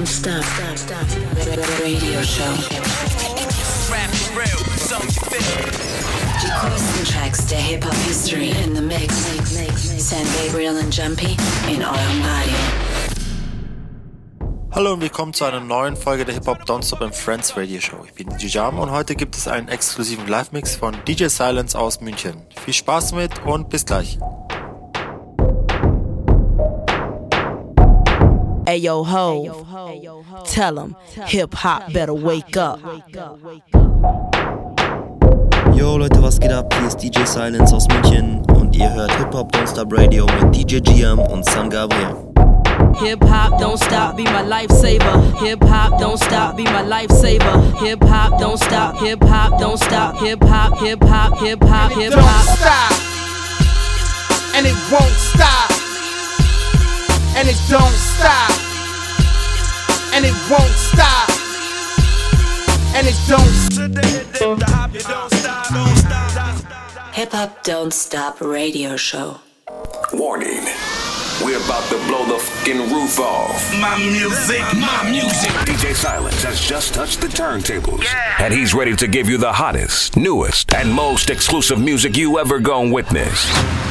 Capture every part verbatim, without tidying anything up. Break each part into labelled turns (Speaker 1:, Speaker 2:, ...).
Speaker 1: Don't Stop Radio Show. Die coolsten Tracks der Hip-Hop-History in the Mix. San Gabriel und Jumpy in eurem Radio.
Speaker 2: Hallo und willkommen zu einer neuen Folge der Hip-Hop Don't Stop and Friends Radio Show. Ich bin D J Jam und heute gibt es einen exklusiven Live-Mix von D J Silence aus München. Viel Spaß damit und bis gleich.
Speaker 3: Ayo ho, tell 'em Hip-Hop better wake up.
Speaker 4: Yo Leute, was geht ab? Hier ist D J Silence aus München und ihr hört Hip-Hop Don't Stop Radio mit D J G M und San Gabriel.
Speaker 3: Hip-Hop don't stop, be my lifesaver. Hip-Hop don't stop, be my lifesaver. Hip-Hop don't stop, hip-hop don't stop. Hip-Hop, hip-hop, hip-hop, hip-hop.
Speaker 5: Don't stop, and it won't stop. And it don't stop, and it won't stop, and it don't
Speaker 1: Hip Hop Don't Stop Radio Show.
Speaker 6: Warning, we're about to blow the fucking roof off.
Speaker 7: My music, my music.
Speaker 6: D J Silence has just touched the turntables, yeah. And he's ready to give you the hottest, newest, and most exclusive music you ever gonna witness.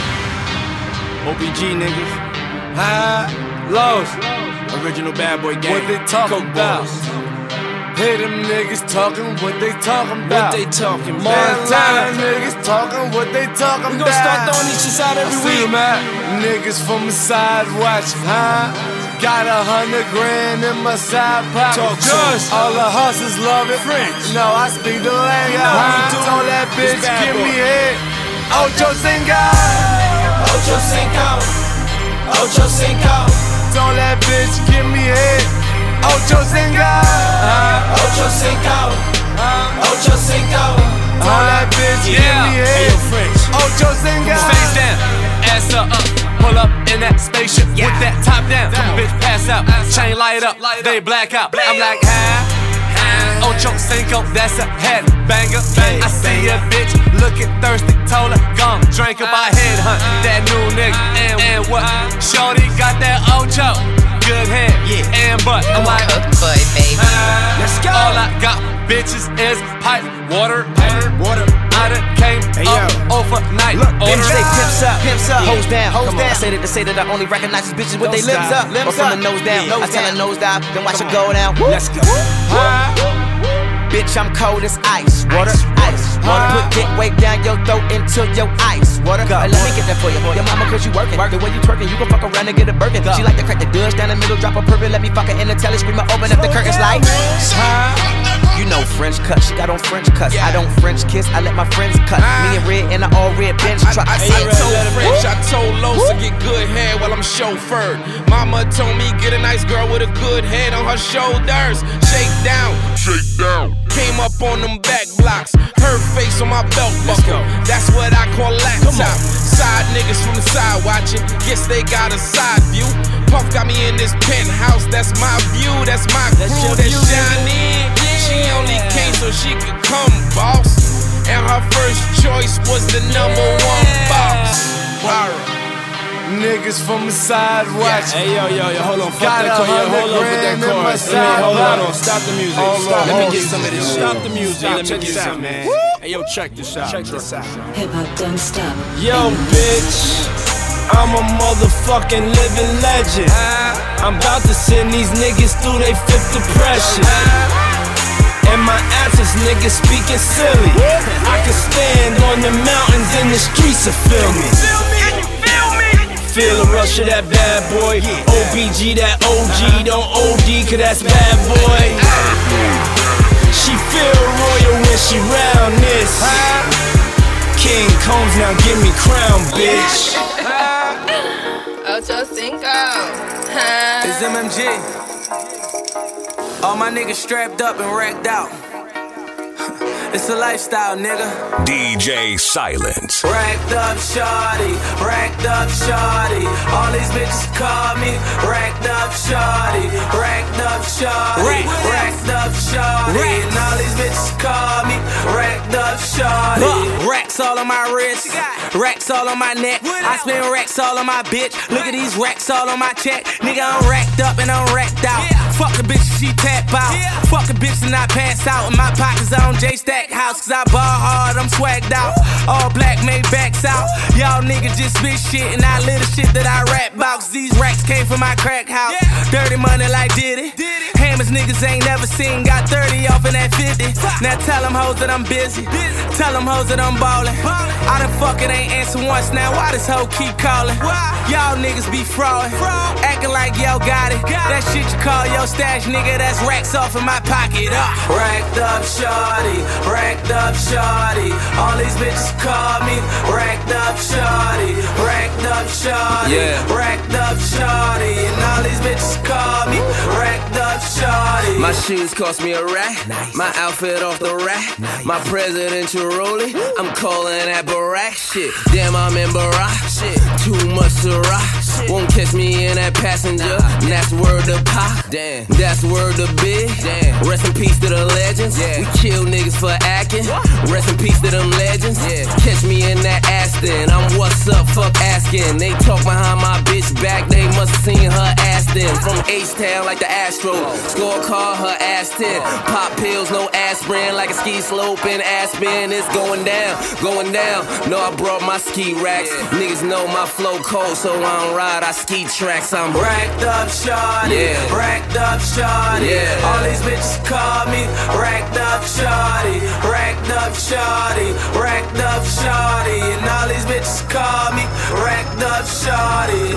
Speaker 7: O B G niggas. High, lows, original bad boy gang.
Speaker 5: What they talking about? Hey, them niggas talking what they talking about.
Speaker 7: What they talking about?
Speaker 5: Montana niggas talking what they talking about.
Speaker 7: We gon' start throwing these shits out every
Speaker 5: I
Speaker 7: week.
Speaker 5: see them out. Niggas from the side watching, huh? Got a hundred grand in my side pocket.
Speaker 7: Talk Josh.
Speaker 5: All the hustlers love it.
Speaker 7: French.
Speaker 5: No, I speak the language.
Speaker 7: You know
Speaker 5: huh?
Speaker 7: we do.
Speaker 5: Told that bitch, give
Speaker 7: boy.
Speaker 5: me head. Ocho Cinco.
Speaker 7: Ocho Cinco. Ocho Cinco.
Speaker 5: Told that bitch, give me head. Ocho Cinco. Uh,
Speaker 7: Ocho Cinco. Ocho Cinco.
Speaker 5: Told that bitch,
Speaker 7: Yeah.
Speaker 5: give me
Speaker 7: Hey,
Speaker 5: head.
Speaker 7: yo, French.
Speaker 5: Ocho Cinco.
Speaker 8: Face down, ass up, pull up in that spaceship
Speaker 7: Yeah.
Speaker 8: with that top down.
Speaker 7: Come on.
Speaker 8: Bitch pass out, chain light up, they black out. I'm like, ah, Ocho Cinco, that's a head banger. I see a bitch looking thirsty, told her, gum, drink up my head, hunt that new nigga. And, and what? Shorty got that Ocho, good head, yeah, and butt. I'm like,
Speaker 1: boy, baby.
Speaker 8: let's go. All I got, bitches, is pipe, water, water. I done came
Speaker 7: Hey,
Speaker 8: up
Speaker 7: yo.
Speaker 8: overnight.
Speaker 7: Look,
Speaker 8: Order.
Speaker 7: bitch, they pimps up,
Speaker 3: pimps up,
Speaker 7: hoes down,
Speaker 3: hoes
Speaker 7: Come on,
Speaker 3: down.
Speaker 7: I say that to say that I only recognize these bitches with
Speaker 3: Don't
Speaker 7: they lips
Speaker 3: stop.
Speaker 7: up,
Speaker 3: Lips
Speaker 7: or from
Speaker 3: up.
Speaker 7: the nose down.
Speaker 3: Yeah.
Speaker 7: I tell her nose down, then watch
Speaker 8: Come
Speaker 7: her go down.
Speaker 8: Let's go.
Speaker 7: Bitch, I'm cold as ice, water, ice, water. Put dick way down your throat into your ice, water. Hey, let me get that for you. Your mama, cause you working. The way you twerking, you gon' fuck around and get a Birkin. She like to crack the Dutch down the middle, drop a purple. Let me fuck her in the telly, screamer, open up the curtains like. You know French cut, she got on French cuts. I don't French kiss, I let my friends cut. Me and Red in an all red bench truck.
Speaker 9: I, I, I, I told French, I told Los to get good head while I'm chauffeured. Mama told me get a nice girl with a good head on her shoulders. Shake down, shake down. Came up on them back blocks, her face on my belt buckle. That's what I call laptop. Side niggas from the side watching, guess they got a side view. Puff got me in this penthouse, that's my view, that's my crew, that's Johnny. She only came so she could come, boss. And her first choice was the number one boss. Alright.
Speaker 5: Niggas from the side watching.
Speaker 7: Hey yo yo yo, hold on, fuck
Speaker 5: Got
Speaker 7: that
Speaker 5: a
Speaker 7: chorus. Yo, hold
Speaker 5: hundred
Speaker 7: on with that
Speaker 5: grand in my
Speaker 7: chorus. Let me
Speaker 5: side
Speaker 7: hold
Speaker 5: pocket.
Speaker 7: on, stop the music.
Speaker 5: Hold
Speaker 7: Stop.
Speaker 5: on,
Speaker 7: Let me
Speaker 5: hold
Speaker 7: get
Speaker 5: on.
Speaker 7: some of this shit.
Speaker 8: Stop the music.
Speaker 7: Let me
Speaker 8: Check
Speaker 7: get
Speaker 8: this
Speaker 7: some,
Speaker 8: out,
Speaker 7: man. Hey yo, check this out.
Speaker 8: Check this out.
Speaker 1: Hip Hop Don't Stop.
Speaker 7: Yo, bitch, I'm a motherfucking living legend. I'm about to send these niggas through they fifth depression. And my answers, niggas speaking silly. I can stand on the mountains in the streets to feel me. Feel the rush of that bad boy. O B G, that O G, don't O D, cause that's bad boy. She feel royal when she round this. King Combs, now give me crown, bitch.
Speaker 10: Ocho Cinco.
Speaker 11: It's M M G. All my niggas strapped up and racked out. It's a lifestyle, nigga.
Speaker 6: D J Silence.
Speaker 11: Racked up shawty, racked up shawty. All these bitches call me racked up shawty, racked up shawty, racked up shawty. And all these bitches call me racked up shawty. Look, racks all on my wrist, racks all on my neck. I spend racks all on my bitch. Look at these racks all on my check. Nigga, I'm racked up and I'm racked out.
Speaker 7: Fuck a bitch, she tap out. Yeah. Fuck a bitch and I pass out. In my pockets on J-Stack House, cause I ball hard, I'm swagged out. All black, made backs out. Y'all niggas just spit shit and I live the shit that I rap about. Cause these racks came from my crack house. Yeah. Dirty money like Diddy. Diddy. Hammers niggas ain't never seen. Got thirty off in that fifty. Now tell them hoes that I'm busy. busy. Tell them hoes that I'm ballin'. ballin'. I done fucking ain't answer once. Now why this hoe keep calling? Why? Y'all niggas be fraudin'. Fraud. Acting like y'all got it. Got that shit you call your stash, nigga. That's racks off in my pocket. Uh.
Speaker 11: Racked up shorty. Racked up shorty. All these bitches call me. Racked up shorty. Racked up shorty. Yeah. Racked up shorty. And all these bitches call me. Racked up shorty.
Speaker 7: My shoes cost me a rack. Nice. My outfit off the rack. Nice. My presidential rollie. I'm calling that Barack shit. Damn, I'm in Barack shit. Too much to rock. Won't catch me in that passenger. Nah. That's word to Pop. Damn. That's word to Big. Damn. Rest in peace to the legends. Yeah. We kill niggas for acting. What? Rest in peace to them legends. Yeah. Catch me in that Aston. I'm what's up, fuck asking. They talk behind my bitch back. They must have seen her Aston. From H-Town like the Astro. Scorecard her ass ten. Pop pills, no aspirin. Like a ski slope in Aspen. It's going down, going down. No, I brought my ski racks. Yeah. Niggas know my flow cold, so I don't ride, I ski tracks. I'm
Speaker 11: racked up shorty. Yeah. Racked up shorty. Yeah. All these bitches call me. Racked up shorty. Racked up shorty. Racked up shorty. And all these bitches call me. Racked up shorty.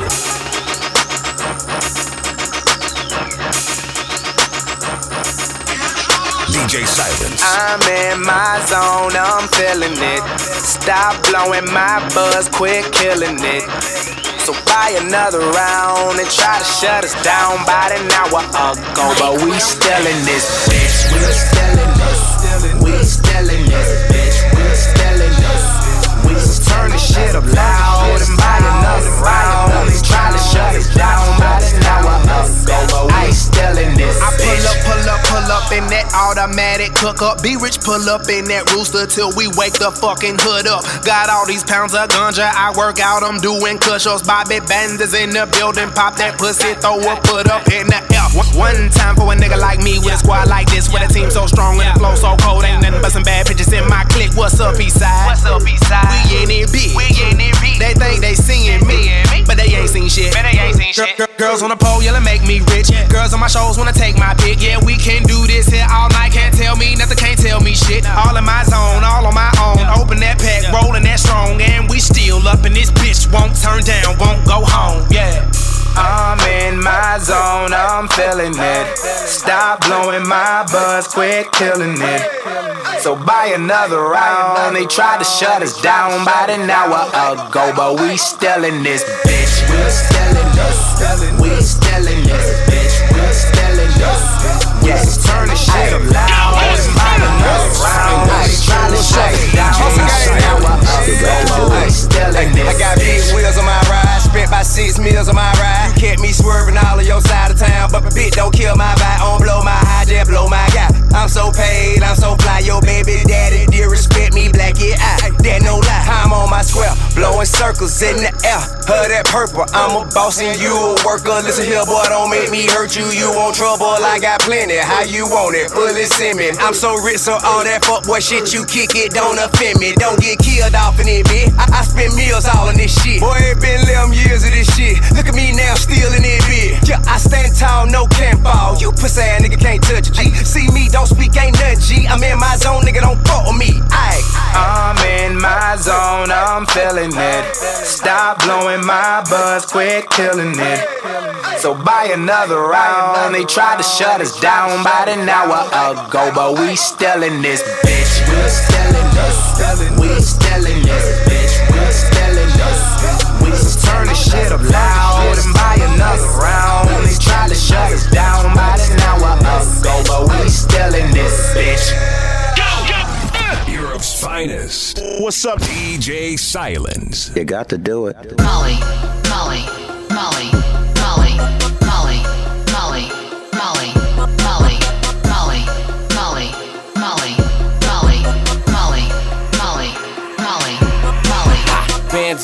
Speaker 6: D J Silence.
Speaker 10: I'm in my zone, I'm feeling it. Stop blowing my buzz, quit killing it. So buy another round and try to shut us down about an hour ago. But we still in this bitch, we still in this. We still in this bitch, we still in this. We turn the shit up loud and buy another round and try to shut us down about an hour ago. But we still in this
Speaker 12: I
Speaker 10: bitch.
Speaker 12: pull up, pull up, pull up in that automatic cook up. Be rich, pull up in that rooster till we wake the fucking hood up. Got all these pounds of ganja, I work out, I'm doing kush-ups. Bobby Banders in the building, pop that pussy, throw a put up in the air. One time for a nigga like me with a squad like this, with a team so strong and the flow so cold. Ain't nothing but some bad bitches in my clique. What's up, Eastside?
Speaker 10: What's up, Eastside?
Speaker 12: We in it big.
Speaker 10: We in it big.
Speaker 12: They think they seeing me, but they ain't seen shit.
Speaker 10: But they ain't seen shit.
Speaker 12: Girl, girls on the pole yelling make me rich. Girls on my shows wanna take my pick. Yeah, we can do this here all night. Can't tell me nothing, can't tell me shit. All in my zone, all on my own. Open that pack, rolling that strong, and we still up in this bitch. Won't turn down, won't go home. Yeah.
Speaker 10: I'm in my zone, I'm feeling it. Stop blowing my buzz, quit killing it. So buy another round. They tried to shut us down about an hour ago, but we still in this bitch. We still in this. We still in this bitch. We still in this. Yes, turn the shit up loud and buy another round. They tried to shut us down about an hour ago, but we still in this.
Speaker 13: I got big wheels on my ride, spent about six meals on my ride. You kept me swerving all of your side of town, but my bitch don't kill my vibe, don't blow my high, just blow my guy. I'm so paid, I'm so fly, your baby daddy dear respect me, black yeah I, that no lie. I'm on my square, blowing circles in the air, her that purple. I'm a boss and you a worker. Listen here, boy, don't make me hurt you. You want trouble, I got plenty. How you want it? Fully send me. I'm so rich, so all that fuck boy shit you kick it don't offend me. Don't get killed off in it, bitch. I, I spend meals all in this shit. Boy, it been eleven years of this shit. Look at me now, still in it, bitch. Yeah, I stand tall, no can't fall. You pussy ass nigga can't touch a G. See me, don't speak, ain't nothing G. I'm in my zone, nigga, don't fuck with me. Aye.
Speaker 10: I'm in my zone, I'm feeling it. Stop blowing my buzz, quit killing it. So buy another round. They tried to shut us down about an hour ago, but we still in this bitch. We still in this. We still in this bitch. We still in this. We turn the shit up loud and buy another round. They tried to shut us down about an hour ago, but we still in this bitch.
Speaker 6: Europe's finest. What's up, D J Silence?
Speaker 4: You got to do it.
Speaker 1: Molly, Molly, Molly, Molly, Molly, Molly, Molly, Molly, Molly, Molly, Molly, Molly, Molly, Molly, Molly, Molly.
Speaker 7: Bands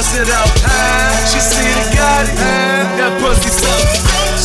Speaker 14: bust it out. She see the Gotti, that pussy suck.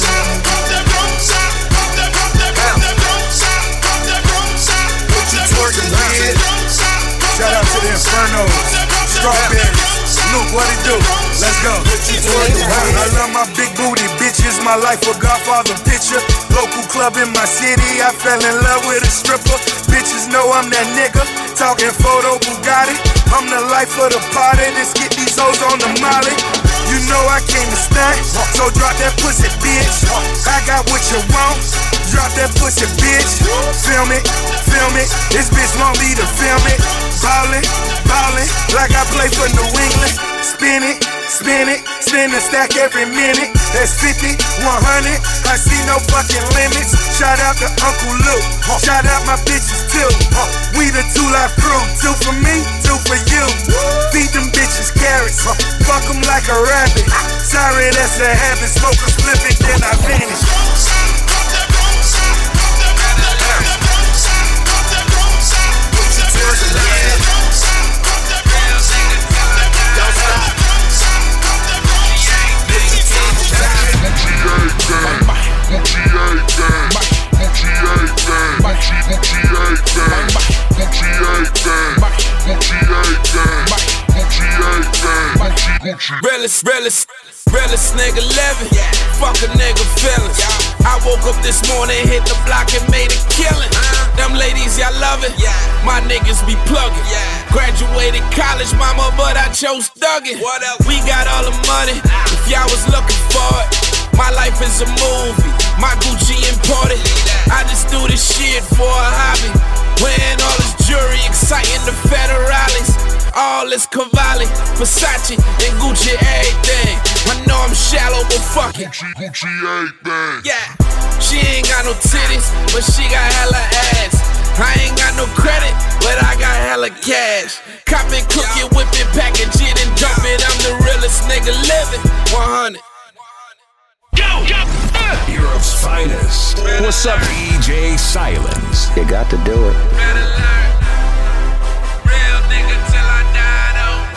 Speaker 14: What you twerking with? Shout out to the Infernos, Strawberries. Luke, what it do? Let's go. I love my big booty bitches. My life a Godfather picture. Local club in my city. I fell in love with a stripper. Bitches know I'm that nigga. Talking photo Bugatti. I'm the life of the party. Let's get these hoes on the molly. You know I came to stay. So drop that pussy, bitch. I got what you want. Drop that pussy, bitch. Film it, film it. This bitch want me to film it. Ballin', ballin', like I play for New England. Spin it, spin it, spin the stack every minute. That's fifty, one hundred, I see no fucking limits. Shout out to Uncle Luke, shout out my bitches too. We the two life crew, two for me, two for you. Feed them bitches carrots, fuck them like a rabbit. Sorry, that's a habit, smoke a split it, then I vanish.
Speaker 9: Realest, realest, realest nigga living. Fuck a nigga feelings. I woke up this morning, hit the block and made a killing. Them ladies, y'all love it. My niggas be plugging. Graduated college, mama, but I chose thugging. We got all the money. If y'all was looking for it, my life is a movie. My Gucci imported. I just do this shit for a hobby. Wearing all this jewelry, exciting the federales. All this Cavalli, Versace, and Gucci everything. I know I'm shallow, but fuck it. Gucci, Gucci everything. Yeah, she ain't got no titties, but she got hella ass. I ain't got no credit, but I got hella cash. Cop it, cook it, whip it, package it, and dump it. I'm the realest nigga living. one hundred. Go, go, uh.
Speaker 6: Europe's finest. What's up, D J Silence?
Speaker 15: You got to do it.
Speaker 9: Better learn. Real nigga till I die, though.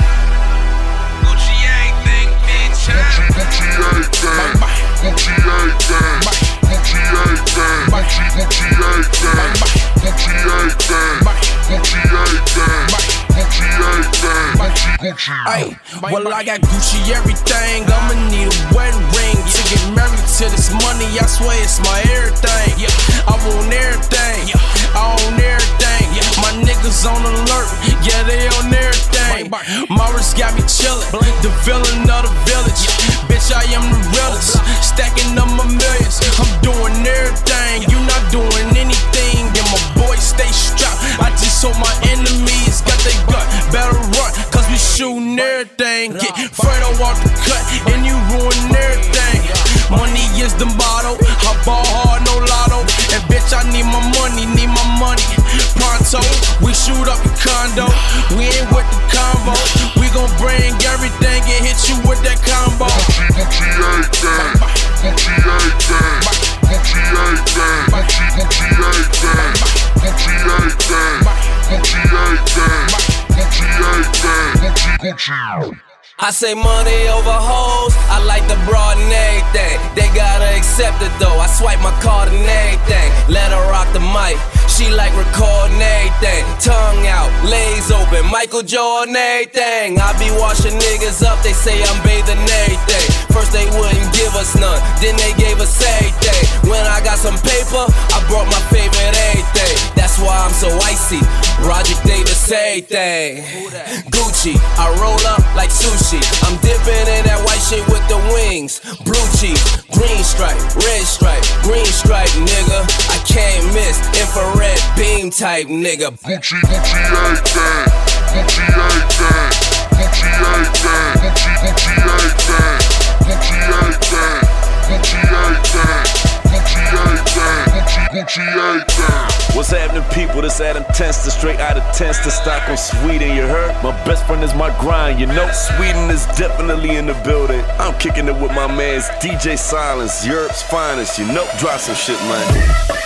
Speaker 9: Gucci everything, bitch. Gucci, Gucci everything. Gucci everything. Gucci everything. Gucci, Gucci everything. Gucci everything. Gucci everything. Gucci everything. Gucci, Gucci.
Speaker 7: Ay, well, I got Gucci everything. I'ma need a wedding ring to get married to this money. I swear it's my everything. I want everything. I own everything. My niggas on alert. Yeah, they on everything. Morris got me chillin'. The villain of the village. Bitch, I am the realest. Stacking up my millions. I'm doing everything. You not doing anything. And my boys stay strapped. I just hope my enemies got their gut. Better run, cause we shootin' everything. Get Fredo off the cut, and you ruin everything. Money is the motto. I ball hard, no lotto. And bitch, I need my money, need my money. Pronto, we shoot up your condo. We ain't with the convo. We gon' bring everything and hit you with that combo.
Speaker 14: Gucci everything. Gucci everything. Gucci everything. Gucci, Gucci everything. Gucci everything. Gucci everything. Gucci everything. Gucci, Gucci.
Speaker 7: I say money over hoes, I like the broad and everything. They gotta accept it though, I swipe my card and everything. Let her rock the mic, she like recording everything. Tongue out, legs open, Michael Jordan everything. I be washing niggas up, they say I'm bathing everything. First they wouldn't give us none, then they gave us everything. When I got some paper, I brought my favorite everything. That's why I'm so icy, Roger Davis everything. Gucci, I roll up like sushi. I'm dipping in that white shit with the wings. Blue cheese, green stripe, red stripe, green stripe, nigga. I can't miss, infrared beam type, nigga.
Speaker 14: Gucci, Gucci everything. Gucci everything. Gucci everything. Gucci, Gucci everything. Gucci everything. Gucci everything. Gucci everything. Gucci, Gucci everything.
Speaker 16: What's happening, people? This Adam Tenster, straight out of Tenster, Stockholm, Sweden, you heard? My best friend is my grind, you know? Sweden is definitely in the building. I'm kicking it with my mans, D J Silence, Europe's finest, you know? Drop some shit, man.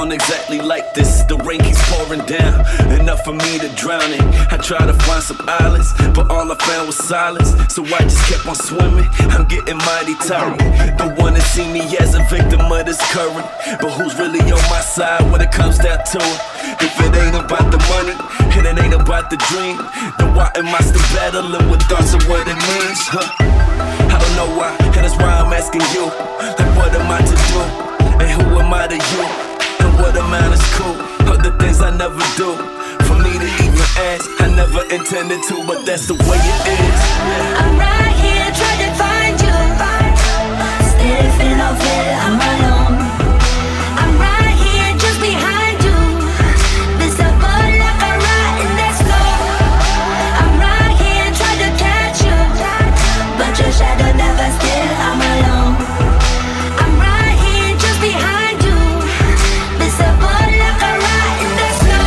Speaker 16: don't exactly like this. The rain keeps pouring down, enough for me to drown in. I tried to find some islands, but all I found was silence. So I just kept on swimming, I'm getting mighty tired. Don't wanna see me as a victim of this current, but who's really on my side when it comes down to it? If it ain't about the money, and it ain't about the dream, then why am I still battling with thoughts of what it means? Huh? I don't know why, and that's why I'm asking you, like what am I to do? And who am I to you? And what amount is cool? All the things I never do. For me to even ask, I never intended to, but that's the way it is.
Speaker 15: I'm right here trying to find you. Still feeling off it, I'm alone. I'm right here just behind you. Visible like a rat in that snow. I'm right here trying to catch you, but your shadow never still, I'm alone. I'm right here just behind you. Visible like a rat in that snow.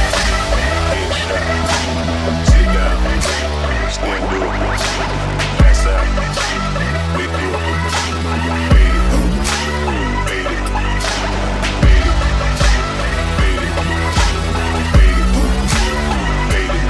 Speaker 17: Sit down, stand up, pass out, wake up, fade it, fade it, fade it, fade it, fade it, fade it,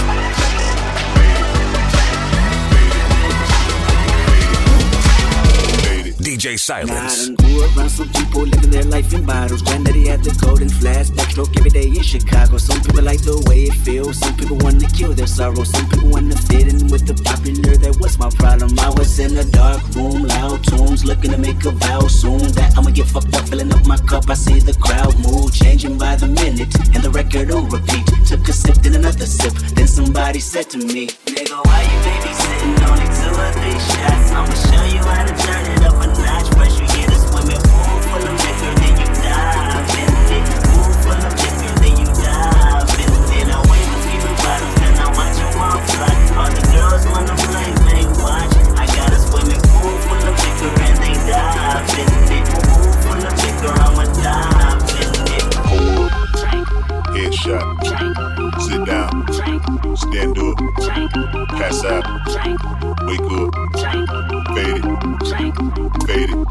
Speaker 17: fade it, fade it,
Speaker 6: D J Silence.
Speaker 18: I done grew around some people living their life in bottles. Granddaddy had the golden flash, backstroke every day in Chicago. Some people like the way it feels. Some people want to kill their sorrow. Some people want to fit in with the popular. That was my problem. I was in a dark room, loud tunes, looking to make a vow soon that I'ma get fucked up, filling up my cup. I see the crowd move, changing by the minute, and the record on repeat. Took a sip, then another sip. Then somebody said to me, nigga, why you babysitting? Only two or three shots. I'ma show you how to turn it up a notch. First you get a swimming pool full of liquor, then you dive in it. Pool full of liquor, then you dive in it. I wait for few bottles, then I watch them all fly. All the girls wanna play, they watch. I got a swimming pool full of liquor, and they dive in it. Pool full of liquor, I'ma dive in it.
Speaker 17: hold up, headshot, sit down, stand up, pass out, wake up, fade it, fade it.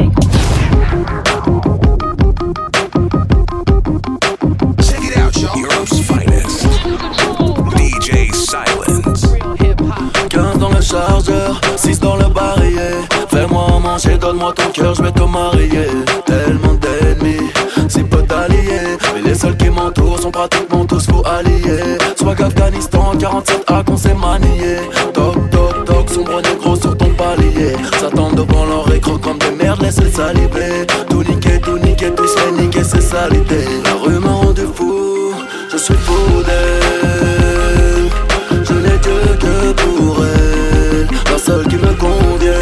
Speaker 6: Check it out, y'all. Europe's finest. D J Silence.
Speaker 19: quinze dans le chargeur, six dans le barillet. Fais-moi manger, donne-moi ton cœur, je vais te marier. Tellement d'ennemis, si peu d'alliés, mais les seuls qui m'entourent sont pratiquement tous fous alliés. Swag Afghanistan, quarante-sept A qu'on sait manier. Toc toc toc, sombre négro sur ton palier. S'attendent devant leur écran comme des merdes, laisse-les saliver. Tout niquer, tout niquer, tout se fait niquer, c'est salité. La rue m'a rendu fou, je suis fou d'elle. Je n'ai Dieu que pour elle, la seule qui me convient.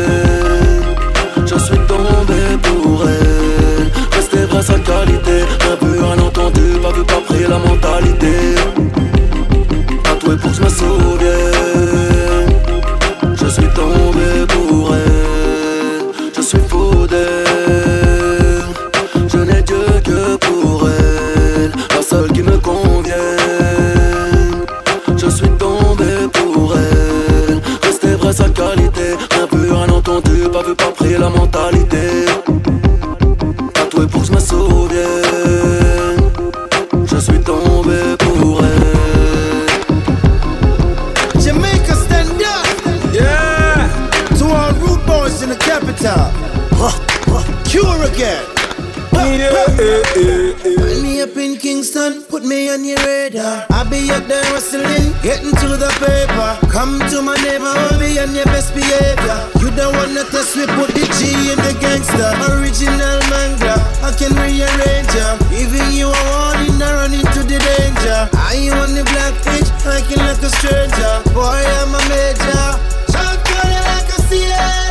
Speaker 19: Je suis tombé pour elle, rester vrai sa qualité. Un vu, un entendu, pas vu, pas pris la mentalité. Tatoué pour que je me souvienne. Je suis tombé pour elle, je suis fou d'elle. Je n'ai Dieu que pour elle, la seule qui me convient. Je suis tombé pour elle, rester vrai sa qualité. Un vu, un entendu, pas vu, pas pris la mentalité. Tatoué pour que je me souvienne. Je suis tombé pour elle.
Speaker 20: Jamaica stand up, yeah. To all rude boys in the capital, Cure again. Find me up in Kingston, put me on your radar. I'll be up there hustling, getting to the paper. Come to my neighborhood, be on your best behavior. You don't wanna test me, put the G in the gangster. Original manga, I can rearrange ya. Giving you a warning, I run into the danger. Are you on the black pitch, hiking like a stranger? Boy, I'm a major. Shout to you like a C A.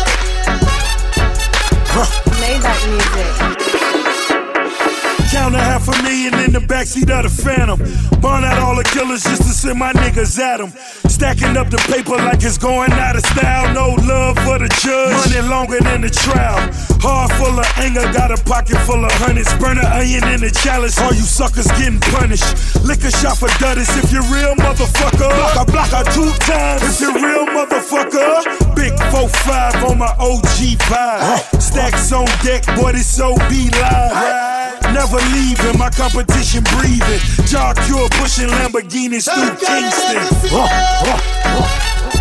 Speaker 21: Made that music.
Speaker 20: Count a
Speaker 2: half a million in the backseat of the Phantom. Burn out all the killers just to send my niggas at them. Stacking up the paper like it's going out of style. No love for the judge, money longer than the trial. Heart full of anger, got a pocket full of hundreds. Burn an onion in the chalice, all you suckers getting punished. Lick a shot for Duddis if you're real, motherfucker. Block a block a two times if you're real, motherfucker. Big four five on my O G vibe. Stacks on deck, boy, this so be live. Never leaving, my competition breathing. Jaw Cure pushing Lamborghinis through Kingston. Uh, uh, uh.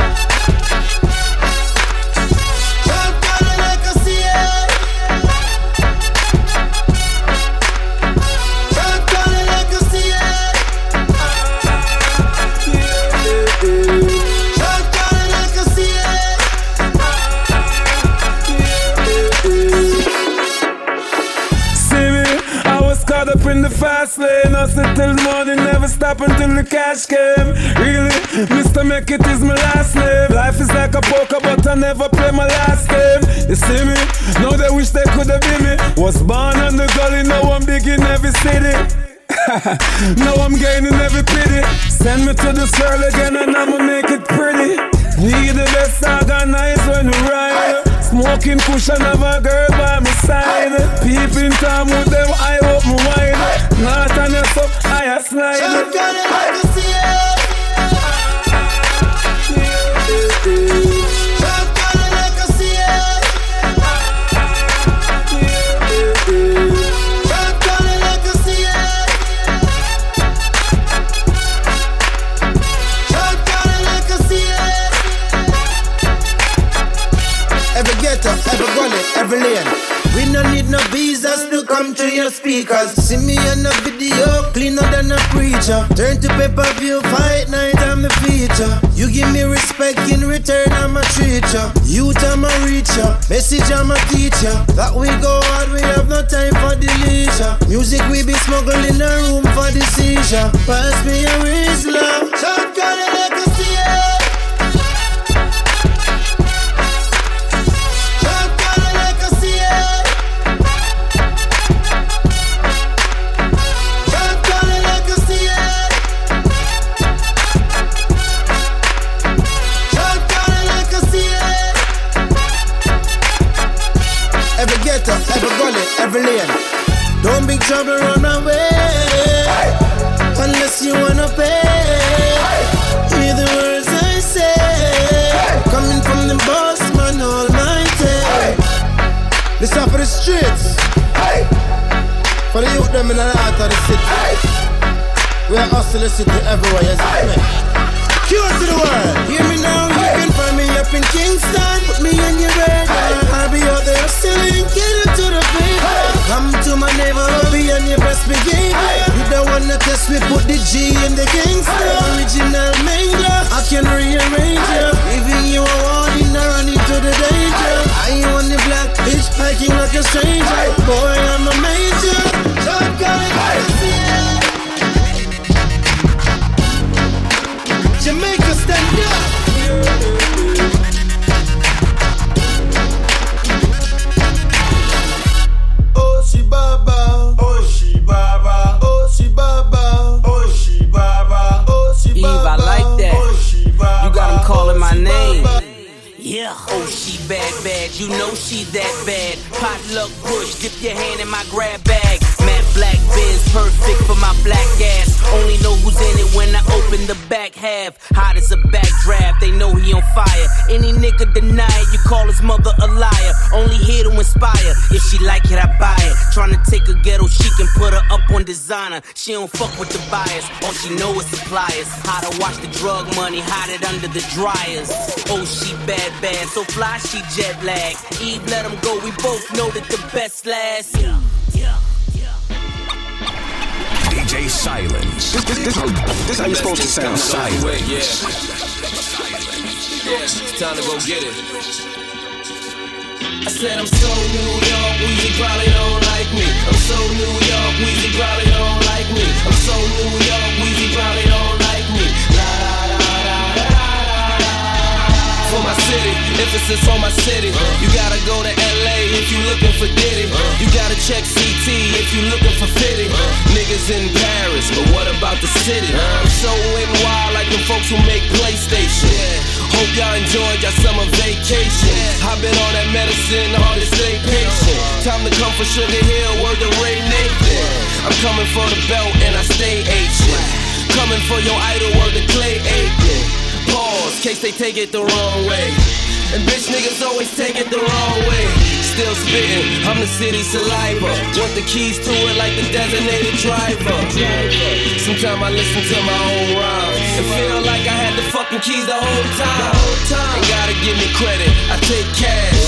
Speaker 21: Up in the fast lane, hustle till morning, never stop until the cash came. Really, Mister Make It is my last name. Life is like a poker, but I never play my last game. You see me? Now they wish they could have been me. Was born on the gully, now I'm big in every city. Now I'm gaining every pity. Send me to the swirl again and I'ma make it pretty. We the best organized when we ride. Smoking kush and have a girl by my side. Peeping time with them, I open wide. Not on your so I slide. Shotgun it like a C A. Shotgun it like a C A. Shotgun it like a C A. Shotgun it like a C A. Every ghetto, every gully, every lane. We no need no visas to come to your speakers. See me on a video, cleaner than a preacher. Turn to pay-per-view, fight night, I'm the feature. You give me respect, in return I'm a treat ya. Youth I'm a reacher, message I'm a teacher. That we go hard, we have no time for the leisure. Music we be smuggling a room for the seizure. Pass me a Rizla, shotgun it like a C A. Every gully, every lane. Don't big trouble run away unless you wanna pay. Hear the words I say, coming from the boss man almighty. This up for the streets, for the youth them in the heart of the city. We are hustle the city everywhere, you see me. Cure to the world. Hear me now, you can find me up in Kingston. Put me on your radar. I'll be out there selling, get it to the paper. Come to my neighborhood, be on your best behavior. You don't wanna test me, put the G in the gangster. Original mangler, I can rearrange you. Giving you a warning, now run into the danger. I on the black bitch, hiking like a stranger. Boy, I'm a major. Shotgun it, I see it. Jamaica, stand up. Oh, she baba. Oh, she baba. Oh, she baba. Oh, she baba. Oh, she baba.
Speaker 22: Eve, I like that.
Speaker 21: Oh, she baba.
Speaker 22: You got him calling my name. Yeah. Oh, she bad, bad. You know she that bad. Potluck bush, dip your hand in my grab bag. Matte black Benz, perfect for my black ass. Only know who's in it when I open the back half. Hot as a backdraft, they know he on fire. Any nigga deny it, you call his mother a liar. Only here to inspire. If she like it, I buy it. Tryna take a ghetto chic and put her up on designer. She don't fuck with the buyers. All she know is suppliers. How to watch the drug money, hide it under the dryers. Oh, she bad, bad, so fly, she jet lag. Eve, let him go, we both know that the best last. Yeah, yeah.
Speaker 6: D J Silence.
Speaker 23: This, this, this, this is how you're supposed to sound.
Speaker 6: Silence.
Speaker 23: Yeah.
Speaker 22: Yeah, it's time to go get it. I said I'm so New York, Weezy probably don't like me. I'm so New York, Weezy probably don't like me. I'm so New York, Weezy probably don't like me. La la la la la la la. For my city, emphasis on my city. You gotta go to L A if you looking for Diddy. You gotta check C T if you looking for Fitty.
Speaker 9: was in Paris, but what about the city? I'm so in wild like the folks who make PlayStation. Hope y'all enjoyed your summer vacation. I've been on that medicine, hard to stay patient. Time to come for Sugar Hill, word to Ray Nathan. I'm coming for the belt and I stay Asian. Coming for your idol, word to Clay Aiken. Pause, case they take it the wrong way. And bitch niggas always take it the wrong way. Still spittin', I'm the city's saliva. Want the keys to it like the designated driver. Sometimes I listen to my own rhymes and feel like I had the fucking keys the whole time. Ain't gotta give me credit, I take cash.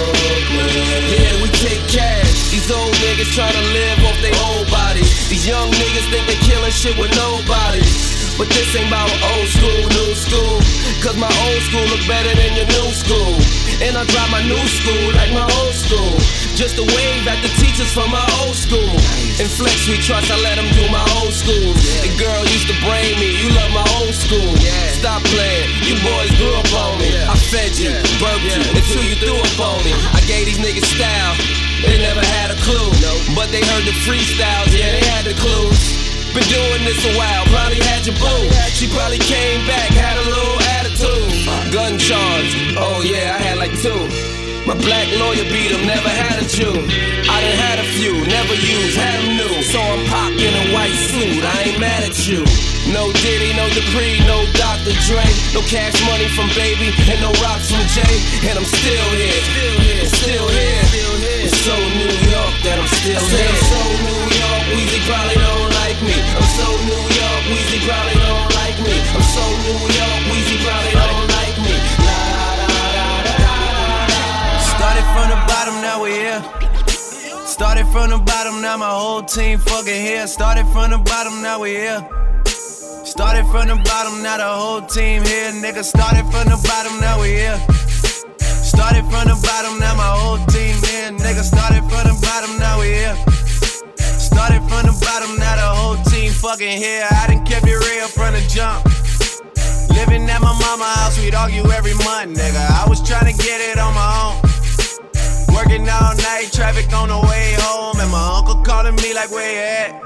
Speaker 9: Yeah, we take cash. These old niggas tryna live off their old bodies. These young niggas think they killin' shit with nobody. But this ain't about old school, new school. Cause my old school look better than your new school. And I drive my new school like my old school. Just a wave at the teachers from my old school. In Flex we trust, I let them do my old school. The girl used to brain me, you love my old school. Stop playing, you boys grew up on me. I fed you, burped you, until you threw up on me. I gave these niggas style, they never had a clue. But they heard the freestyles, yeah they had the clues. Been doing this a while, probably had your boo. She probably came back, had a little attitude. Gun charge, oh yeah, I had like two. My black lawyer beat him, never had a Jew. I done had a few, never used, had them new. So I'm popped in a white suit, I ain't mad at you. No Diddy, no Dupree, no Doctor Dre. No cash money from Baby, and no rocks from Jay. And I'm still here, I'm still here. I'm so New York that I'm still here. I'm so New York, Weezy probably don't like me. I'm so New York, Weezy probably don't like me. I'm so New York, Weezy probably don't like me. La da da da da da.
Speaker 3: Started from the bottom, now we here. Started from the bottom, now my whole team fucking here. Started from the bottom, now we here. Started from the bottom, now the whole team here. Nigga, started from the bottom, now we here. Started from the bottom, now my whole team here. Nigga, started from the bottom, now we here. Started from the bottom, now the whole team fucking here. I done kept it real from the jump. Living at my mama's house, we'd argue every month, nigga. I was tryna get it on my own. Working all night, traffic on the way home. And my uncle calling me like, where you at?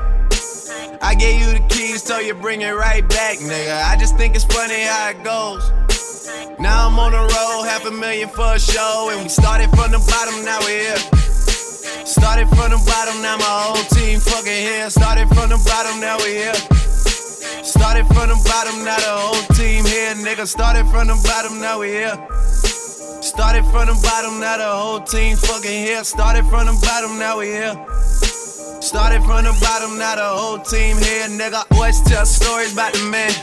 Speaker 3: I gave you the keys, so you bring it right back, nigga. I just think it's funny how it goes. Now I'm on the road, half a million for a show. And we started from the bottom, now we're here. Started from the bottom, now my whole team fucking here. Started from the bottom, now we here. Started from the bottom, now the whole team here. Nigga, started from the bottom, now we here. Started from the bottom, now the whole team fucking here. Started from the bottom, now we here. Started from the bottom, now the whole team here. Nigga, always tell stories about the man.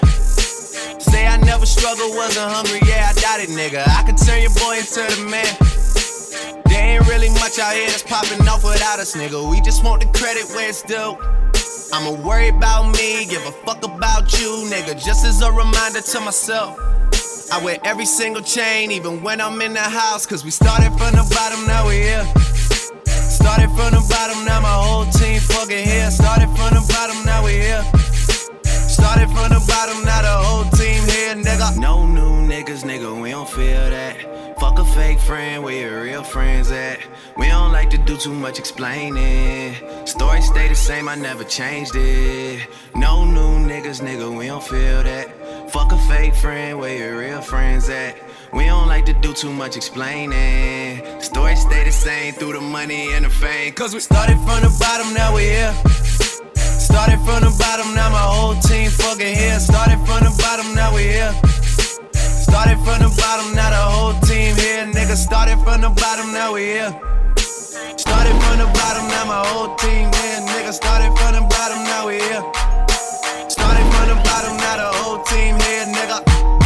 Speaker 3: Say I never struggled, wasn't hungry, yeah, I doubt it, nigga. I could turn your boy into the man. There ain't really much out here that's popping off without us, nigga. We just want the credit where it's due. I'ma worry about me, give a fuck about you, nigga. Just as a reminder to myself, I wear every single chain, even when I'm in the house. Cause we started from the bottom, now we here. Started from the bottom, now my whole team fucking here. Started from the bottom, now we here. Started from the bottom, now the whole team here, nigga. No new niggas, nigga, we don't feel that. Fuck a fake friend, where your real friends at? We don't like to do too much explaining. Story stay the same, I never changed it. No new niggas, nigga, we don't feel that. Fuck a fake friend, where your real friends at? We don't like to do too much explaining. Story stay the same through the money and the fame. Cause we started from the bottom, now we here. Started from the bottom, now my whole team fucking here. Started from the bottom, now we here. Started from the bottom, now the whole team here. Nigga, started from the bottom, now we here. Started from the bottom, now my whole team here. Nigga, started from the bottom, now we here. Started from the bottom, now the whole team here, nigga.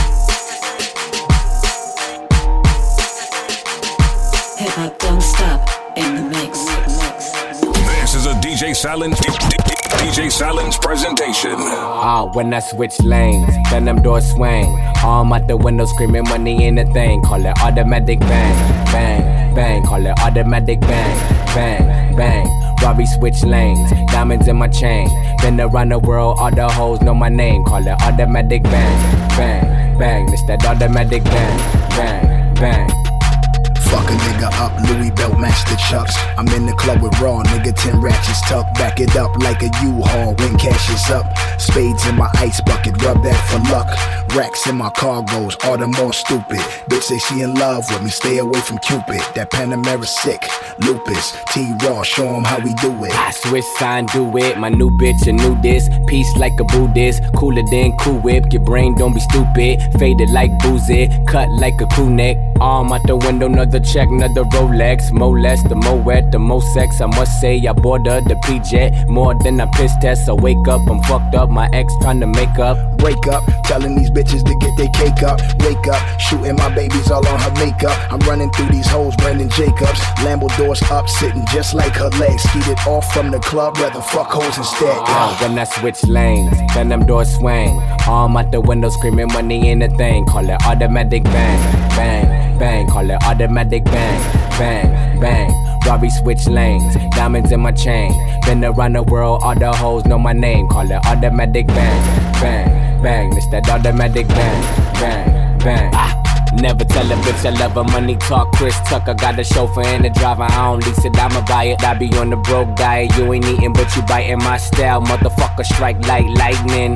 Speaker 1: Hip hop don't stop in the mix.
Speaker 6: This is a D J Silence, D J Silence presentation.
Speaker 22: Ah, when I switch lanes, then them doors swing. Arm out the window screaming money ain't a thing. Call it automatic bang, bang, bang. Call it automatic bang, bang, bang. Robbie switch lanes, diamonds in my chain. Been around the world, all the hoes know my name. Call it automatic bang, bang, bang. It's that automatic bang, bang, bang.
Speaker 5: Fuck a nigga up, Louis belt match the chucks. I'm in the club with Raw, nigga, ten ratchets tucked. Back it up like a U-Haul when cash is up. Spades in my ice bucket, rub that for luck. Racks in my cargoes, all the more stupid. Bitch say she in love with me, stay away from Cupid. That Panamera sick, lupus. T-Raw, show him how we do it.
Speaker 22: I switch sign, do it. My new bitch, a new this. Peace like a Buddhist, cooler than Cool Whip. Your brain don't be stupid. Faded like boozy, cut like a crew neck. Arm out the window, another check, another Rolex. More less, the more wet, the more sex. I must say, I boarded the P-Jet more than I piss test. I wake up, I'm fucked up. My ex trying to make up.
Speaker 5: Wake up, telling these bitches to get their cake up. Wake up, shooting my babies all on her makeup. I'm running through these hoes, Brandon Jacobs. Lambo doors up, sitting just like her legs. Skeeted off from the club, rather fuck hoes instead.
Speaker 22: Uh, when I switch lanes, then them doors swing. Arm out the window, screaming money ain't a thing. Call it automatic bang, bang, bang. Call it automatic bang, bang, bang. Robbie switch lanes, diamonds in my chain. Been around the world, all the hoes know my name. Call it automatic bang, bang, bang. It's that automatic bang, bang, bang. Ah. Never tell a bitch I love her, money talk. Chris Tucker got a chauffeur and a driver. I don't lease it, I'ma buy it. I be on the broke diet, you ain't eating but you biting my style. Motherfucker strike like lightning.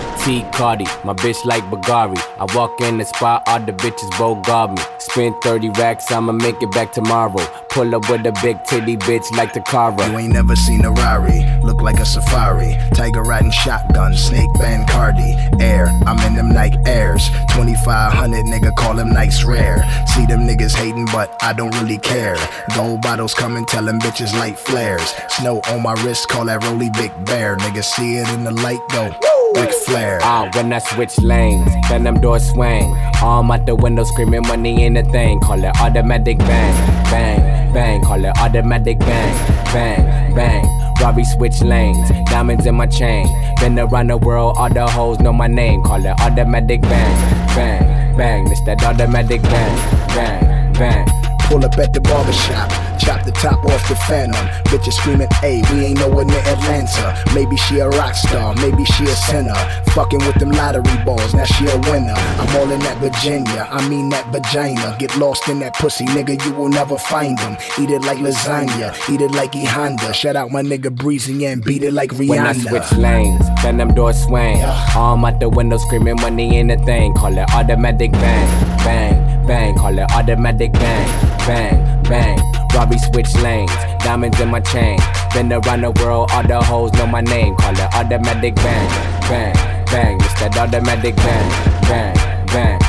Speaker 22: T Cardi, my bitch like Bagari. I walk in the spot, all the bitches both guard me. Spend thirty racks, I'ma make it back tomorrow. Pull up with a big titty bitch like the Cara.
Speaker 5: You ain't never seen a Rari, look like a safari. Tiger riding shotgun, snake band Cardi. Air, I'm in them Nike Airs. twenty-five hundred nigga call them nice rare. See them niggas hating but I don't really care. Gold bottles coming, tell them bitches light flares. Snow on my wrist, call that Rolly Big Bear. Niggas see it in the light, go Ric Flair.
Speaker 22: Ah, when I switch lanes, then them doors swing. Arm out the window, screaming money ain't a thing. Call it automatic bang, bang, bang. Call it automatic bang, bang, bang. Robbie switch lanes, diamonds in my chain. Been around the world, all the hoes know my name. Call it automatic bang, bang, bang. It's that automatic bang, bang, bang.
Speaker 5: Pull up at the barbershop, chop the top off the Phantom. Bitches screaming, ayy, we ain't nowhere near Atlanta. Maybe she a rock star, maybe she a sinner. Fucking with them lottery balls, now she a winner. I'm all in that Virginia, I mean that vagina. Get lost in that pussy, nigga, you will never find them. Eat it like lasagna, eat it like E Honda. Shout out my nigga Breezy and beat it like Rihanna.
Speaker 22: When I switch lanes, then them doors swing. Arm out the window, screaming money ain't a thing. Call it automatic bang, bang, bang. Call it automatic bang, bang, bang. Robbie switch lanes, diamonds in my chain. Been around the world, all the hoes know my name. Call it automatic bang, bang, bang. It's that automatic bang, bang, bang.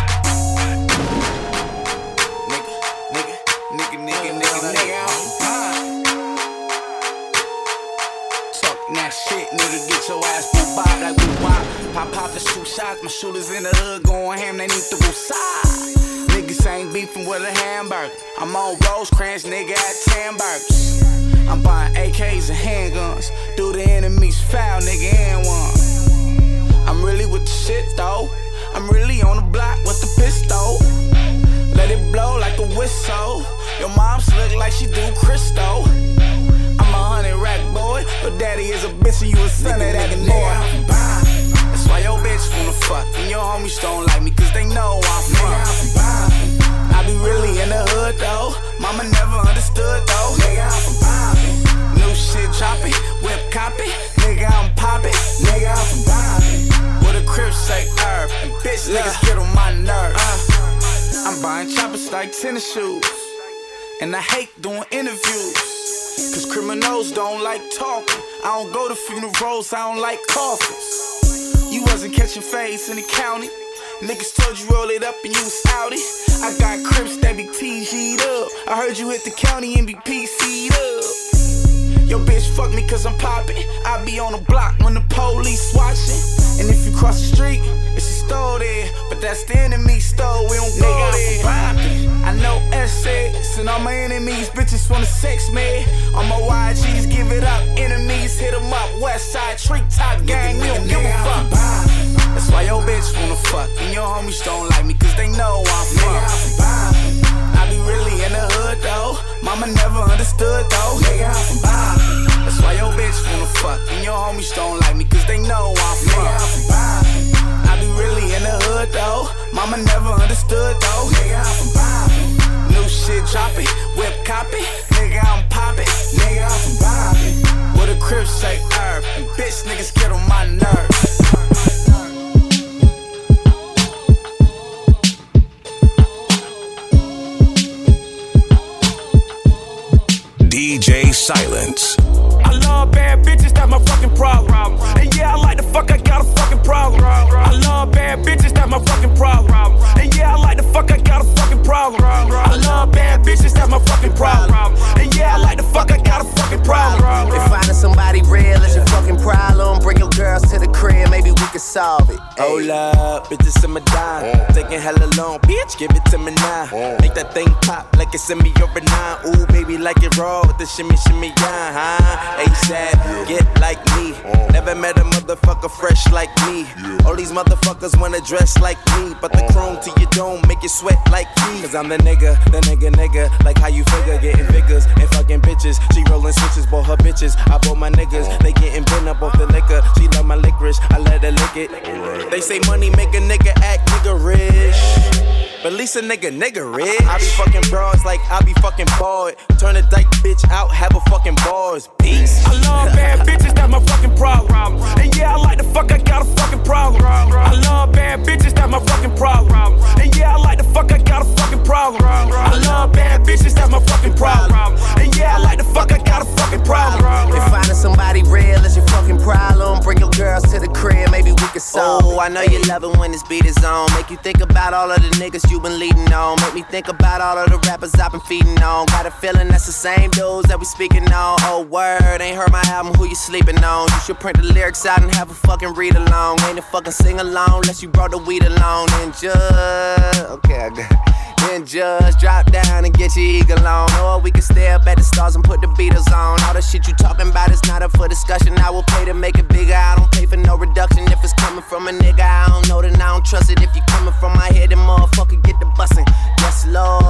Speaker 8: Nigga, nigga, nigga, nigga, nigga, I'm talk that shit, nigga, get your ass boo bob like boo wop. Pop pop the two shots, my shooters in the hood going ham, they need to go side. Niggas ain't beefing with a hamburger. I'm on Rosecrans, nigga, at ten burgers. I'm buying A Ks and handguns. Do the enemies foul, nigga, and one. I'm really with the shit, though. I'm really on the block with the pistol. Let it blow like a whistle. Your mom's look like she do crystal. I'm a hundred rack boy. Your daddy is a bitch and you a son of that boy. That's why your bitch wanna fuck. And your homies don't like me cause they know I'm from. I be really in the hood though. Mama never understood though. Nigga, I'm from poppin'. New shit dropping, whip copy. Nigga, I'm poppin'. Nigga, I'm from poppin'. What a crib say herb. And bitch niggas get on my nerves. Uh, I'm buying choppers like tennis shoes. And I hate doing interviews. Cause criminals don't like talking. I don't go to funerals, I don't like coffins. You wasn't catching fades in the county. Niggas told you roll it up and you was outie. I got crips that be T G'd up. I heard you hit the county and be P C'd up. Yo bitch fuck me cause I'm poppin'. I be on the block when the police watching. And if you cross the street, it's a store there. But that's the enemy store, we don't go there. I know essays and all my enemies, bitches wanna sex me. All my Y Gs give it up, enemies hit them up. West Side, Treetop Gang, we don't give a fuck. That's why your bitch wanna fuck. And your homies don't like me cause they know I'm from. I be really in the hood though. Mama never understood though. Nigga, I'm from Bobby. That's why your bitch wanna fuck. And your homies don't like me cause they know I'm from. I be really in the hood though. Mama never understood though. Nigga, I'm from Bobby. New shit dropping, whip copy. Nigga, I'm poppin', nigga, I'm from Bobby. What a crib say herb, and bitch niggas get on my nerves.
Speaker 6: D J Silence.
Speaker 2: I love bad bitches, that's my fucking problem. And yeah, I like the fuck, I got a fucking problem. I love bad bitches, that's my fucking problem. And yeah, I like the fuck, I got a fucking problem. I love bad bitches, that's my fucking problem. And yeah, I like the fuck, I got a fucking problem.
Speaker 7: If finding somebody real is your fucking problem, bring your girls to the crib, maybe we can solve it.
Speaker 10: Hold up, bitches in my dime. Taking hella long, bitch, give it to me now. Make that thing pop like it's in me over nine. Ooh, baby, like it raw with the shimmy, shimmy, yeah, huh? ASAP, get like me. Never met a motherfucker fresh like me. All these motherfuckers wanna dress like me, but the chrome to your dome make you sweat like me. Cause I'm the nigga, the nigga, nigga. Like how you figure, getting figures and fucking bitches. She rolling switches, bought her bitches. I bought my niggas, they getting bent up off the liquor. She love my licorice, I let her lick it. They say money make a nigga act nigga rich. But at least a nigga, nigga rich. I be fucking broads like I be fucking bored. Turn a dyke bitch out, have a fucking bars. Peace.
Speaker 2: I love bad bitches, that's my fucking problem. And yeah, I like the fuck, I got a fucking problem. I love bad bitches, that's my fucking problem. And yeah, I like the fuck, I got a fucking problem. I love bad bitches, that's my fucking problem. And yeah, I like the fuck, I got a fucking problem.
Speaker 7: If finding somebody real is your fucking problem, bring your girls to the crib, maybe we can solve it. Oh, I know you love it when this beat is on. Make you think about all of the niggas you been leading on. Make me think about all of the rappers I've been feeding on. Got a feeling that's the same dudes that we speaking on. Oh, word, ain't heard my album, who you sleeping on? You should print the lyrics out and have a fucking read along. Ain't a fucking sing along unless you brought the weed along. And just, okay, I got it. Then just drop down and get your eagle on. Or we can stay up at the stars and put the Beatles on. All the shit you talking about is not up for discussion. I will pay to make it bigger, I don't pay for no reduction. If it's coming from a nigga, I don't know, then I don't trust it. If you coming from my head, then motherfucker get the bussin'. Yes,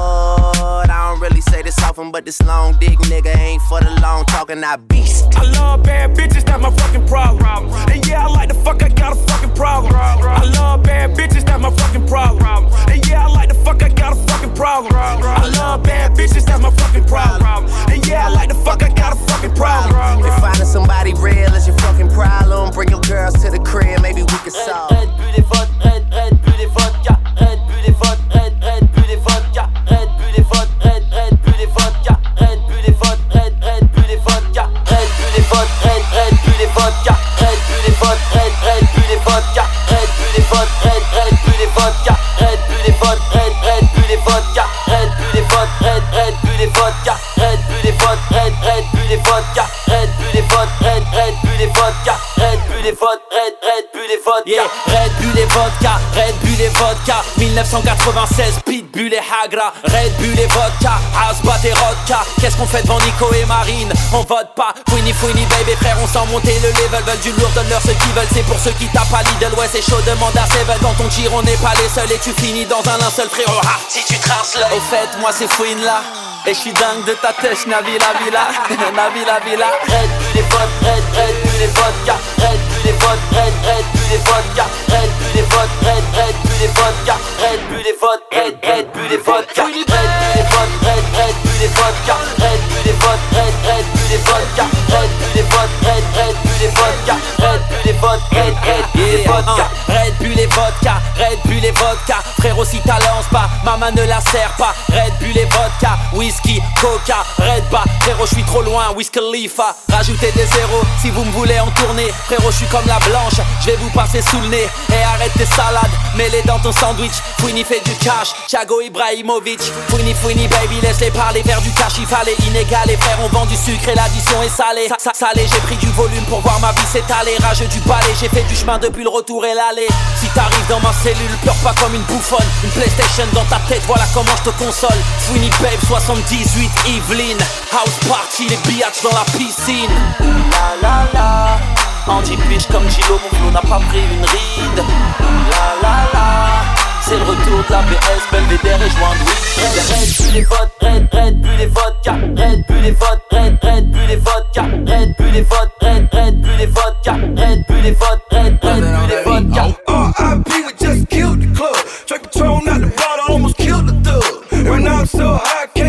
Speaker 7: Lord, I don't really say this often, but this long dick nigga ain't for the long talking, I beast.
Speaker 2: I love bad bitches, that's my fucking problem. And yeah, I like the fuck, I got a fucking problem. I love bad bitches, that's my fucking problem. And yeah, I like the fuck, I got a fucking problem. I love bad bitches, that's my fucking problem. And yeah, I like the fuck, I got a fucking problem.
Speaker 7: If finding somebody real is your fucking problem, bring your girls to the crib, maybe we can solve it.
Speaker 22: Red, red, red, red, red, vodka. Red, red, red, red, red, vodka. Red, red, red, red, red, vodka. Red, red, red, red, red, vodka. Red, red, red, red, red, vodka. Red, red, red, red, red, vodka. Red, red, red, red, red, vodka. Red, red, red, red, red, vodka. Red, red, red, red, red, vodka. Red, red, red, red, red, vodka. Red, red, red, red, red, vodka. Red, red, red, red, red, vodka. Yeah, Red Bull et vodka, Red Bull et vodka. dix-neuf cent quatre-vingt-seize, Pitbull et Hagra. Red Bull et vodka, Asbat et Rodka. Qu'est-ce qu'on fait devant Nico et Marine? On vote pas, fouini fouini baby frère, on sent monter le level. Veulent du lourd, donne-leur ce qu'ils veulent. C'est pour ceux qui tapent à Lidl, ouais c'est chaud, demande à Seven. Quand on tire on n'est pas les seuls et tu finis dans un linceul frérot. Ah, si tu trinces l'œil. Au fait moi c'est Fouine là. Et j'suis dingue de ta tèche, Navila Villa, Navila Villa. Red Bull et vodka, Red, Red Bull et vodka. Red Bull et vodka, Red, Red Bull et vodka. Red Bull et vodka, Red, Red Bull et vodka. Red Bull et vodka, Red, Red Bull et vodka. Red Bull et vodka, Red, Red Bull et vodka. Red Bull et vodka, Red, Red Bull et vodka. Red Bull et vodka, Red, Red Bull et vodka. Red Bull et vodka, Red, Red Bull et vodka. Red Bull et vodka, Red Bull et vodka. Frérot si t'as lance pas, maman ne la sert pas. Red Bull et vodka, whisky, coca, Red Bas. Frérot je suis trop loin, Wiz Khalifa. Rajoutez des zéros si vous me voulez en tournée. Frérot je suis comme la blanche, je vais vous passer sous le nez. Et arrête tes salades, mets-les dans ton sandwich. Fouini fait du cash, Thiago Ibrahimovic. Fouini fouini baby, laisse-les parler, faire du cash. Il fallait inégal, et frère on vend du sucre et l'addition est salée. Sa salé, j'ai pris du volume pour voir ma vie s'étaler. Rageux du palais, j'ai fait du chemin depuis le retour et l'aller. Si t'arrives dans ma cellule, pleure pas comme une bouffonne. Une PlayStation dans ta tête, voilà comment je te console. Fouini babe, soixante-dix-huit, Yveline. House party, les biatchs dans la piscine. La la la, anti-pitch comme Gilo, mon flow n'a pas pris une ride. La la la, c'est le retour de la B S, Belvedere et joint de weed. Red Bull et vodka, Red, Red Bull et vodka. Red Bull et vodka, Red, Red Bull et vodka. Red Bull et vodka, Red, Red Bull et vodka. Red Bull et vodka, Red, Red Bull et vodka.
Speaker 14: R I P we just killed the club. Track Patron out the bottle, almost killed the thug. And I'm so high, I can't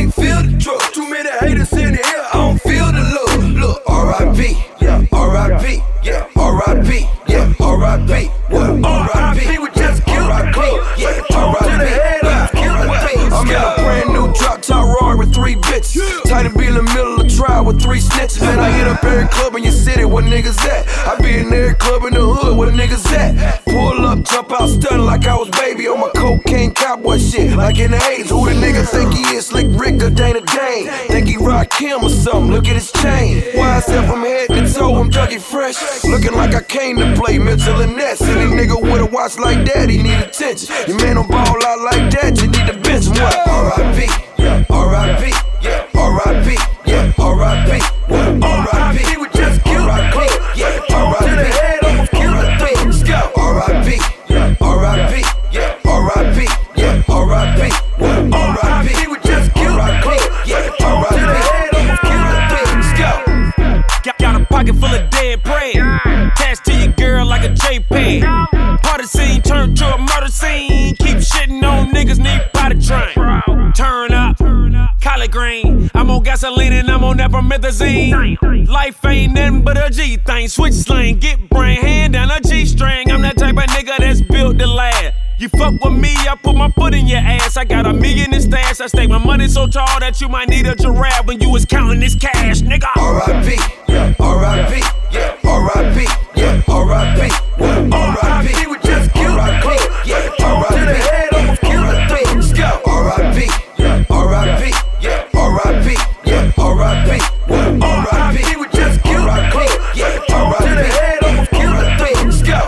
Speaker 4: niggas at? I be in every club in the hood where the niggas at. Pull up, jump out, stun like I was baby on my cocaine cowboy shit. Like in the eighties, who the nigga think he is? Slick Rick or Dana Dane? Think he rock him or something? Look at his chain. Why I said from head to toe, I'm Dougie Fresh. Looking like I came to play Mitchell and Ness. Any nigga with a watch like that, he need attention. Your man don't ball out like that, you need to bench him. What? R I P, yeah, R I P, yeah, R I P, yeah, R I P, what? R I P, we just killed R I P, yeah, R I P, R I P, let's go. R I P, yeah, R I P, yeah, R I P, yeah, R I P, what? R I P, we just killed R I P, yeah, R I P, let's go.
Speaker 11: Got, got a pocket full of dead bread, attached to your girl like a J-Peg. Party scene turned to a murder scene. Keep shitting on niggas, need potty train. Turn up, collard green. I'm on gasoline and I'm on that promethazine. Life ain't nothing but a G thing. Switch slang, get brain, hand down a G string. I'm that type of nigga that's built to last. You fuck with me, I put my foot in your ass. I got a million in stash. I stake my money so tall that you might need a giraffe when you was counting this cash, nigga.
Speaker 4: R I P, yeah, R I P, yeah, R I P, yeah, R I P, what? R I P, we just killed R I P, yeah, R I P, R I P, let's go. R I P, yeah, R I P, yeah, R I P, yeah, R I P, what? R I P, we just killed R I P, yeah, R I P, R I P, let's go.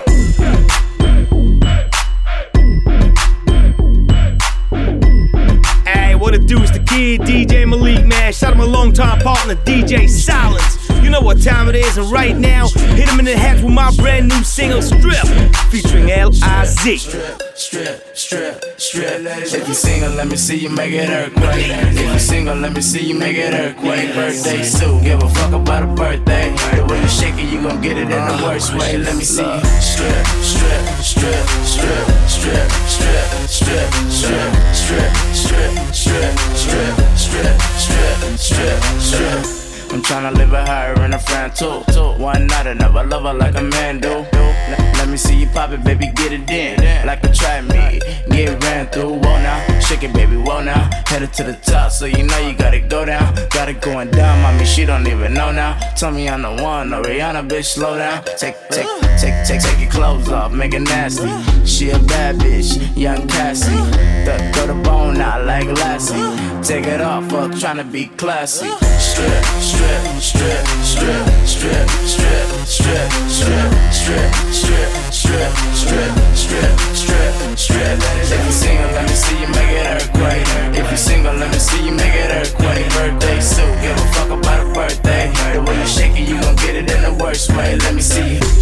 Speaker 11: Hey, what it do? It's the kid, D J Malik, man. Shout out my longtime partner, D J Silence. You know what time it is, and right now, hit him in the head with my brand new single, Strip, featuring L I Z.
Speaker 3: Strip, strip, strip, strip. If you single, let me see you make it earthquake. If you single, let me see you make it earthquake. Birthday suit, give a fuck about a birthday. The way you shake it, you gon' get it in the worst way. Let me see you strip, strip, strip, strip, strip, strip, strip, strip, strip, strip, strip, strip, strip, strip, strip, strip. I'm tryna live it higher in a friend too. One night I never love her like a man do. Let me see you pop it, baby, get it in. Like a try me, get ran through. Whoa now, shake it, baby, whoa now. Headed to the top, so you know you gotta go down. Got it going down, mommy, she don't even know now. Tell me I'm the one, no Rihanna, bitch, slow down. Take, take, take, take, take your clothes off, make it nasty. She a bad bitch, young Cassie. Th- throw the bone out like Lassie. Take it off, fuck, tryna be classy. Strip, strip, strip, strip, strip, strip, strip, strip, strip, strip, strip, strip, strip, strip, strip. If you single, let me see you make it earthquake. If you single, let me see you make it earthquake. Birthday suit, give a fuck about a birthday. The way you shake it, you gon' get it in the worst way. Let me see you.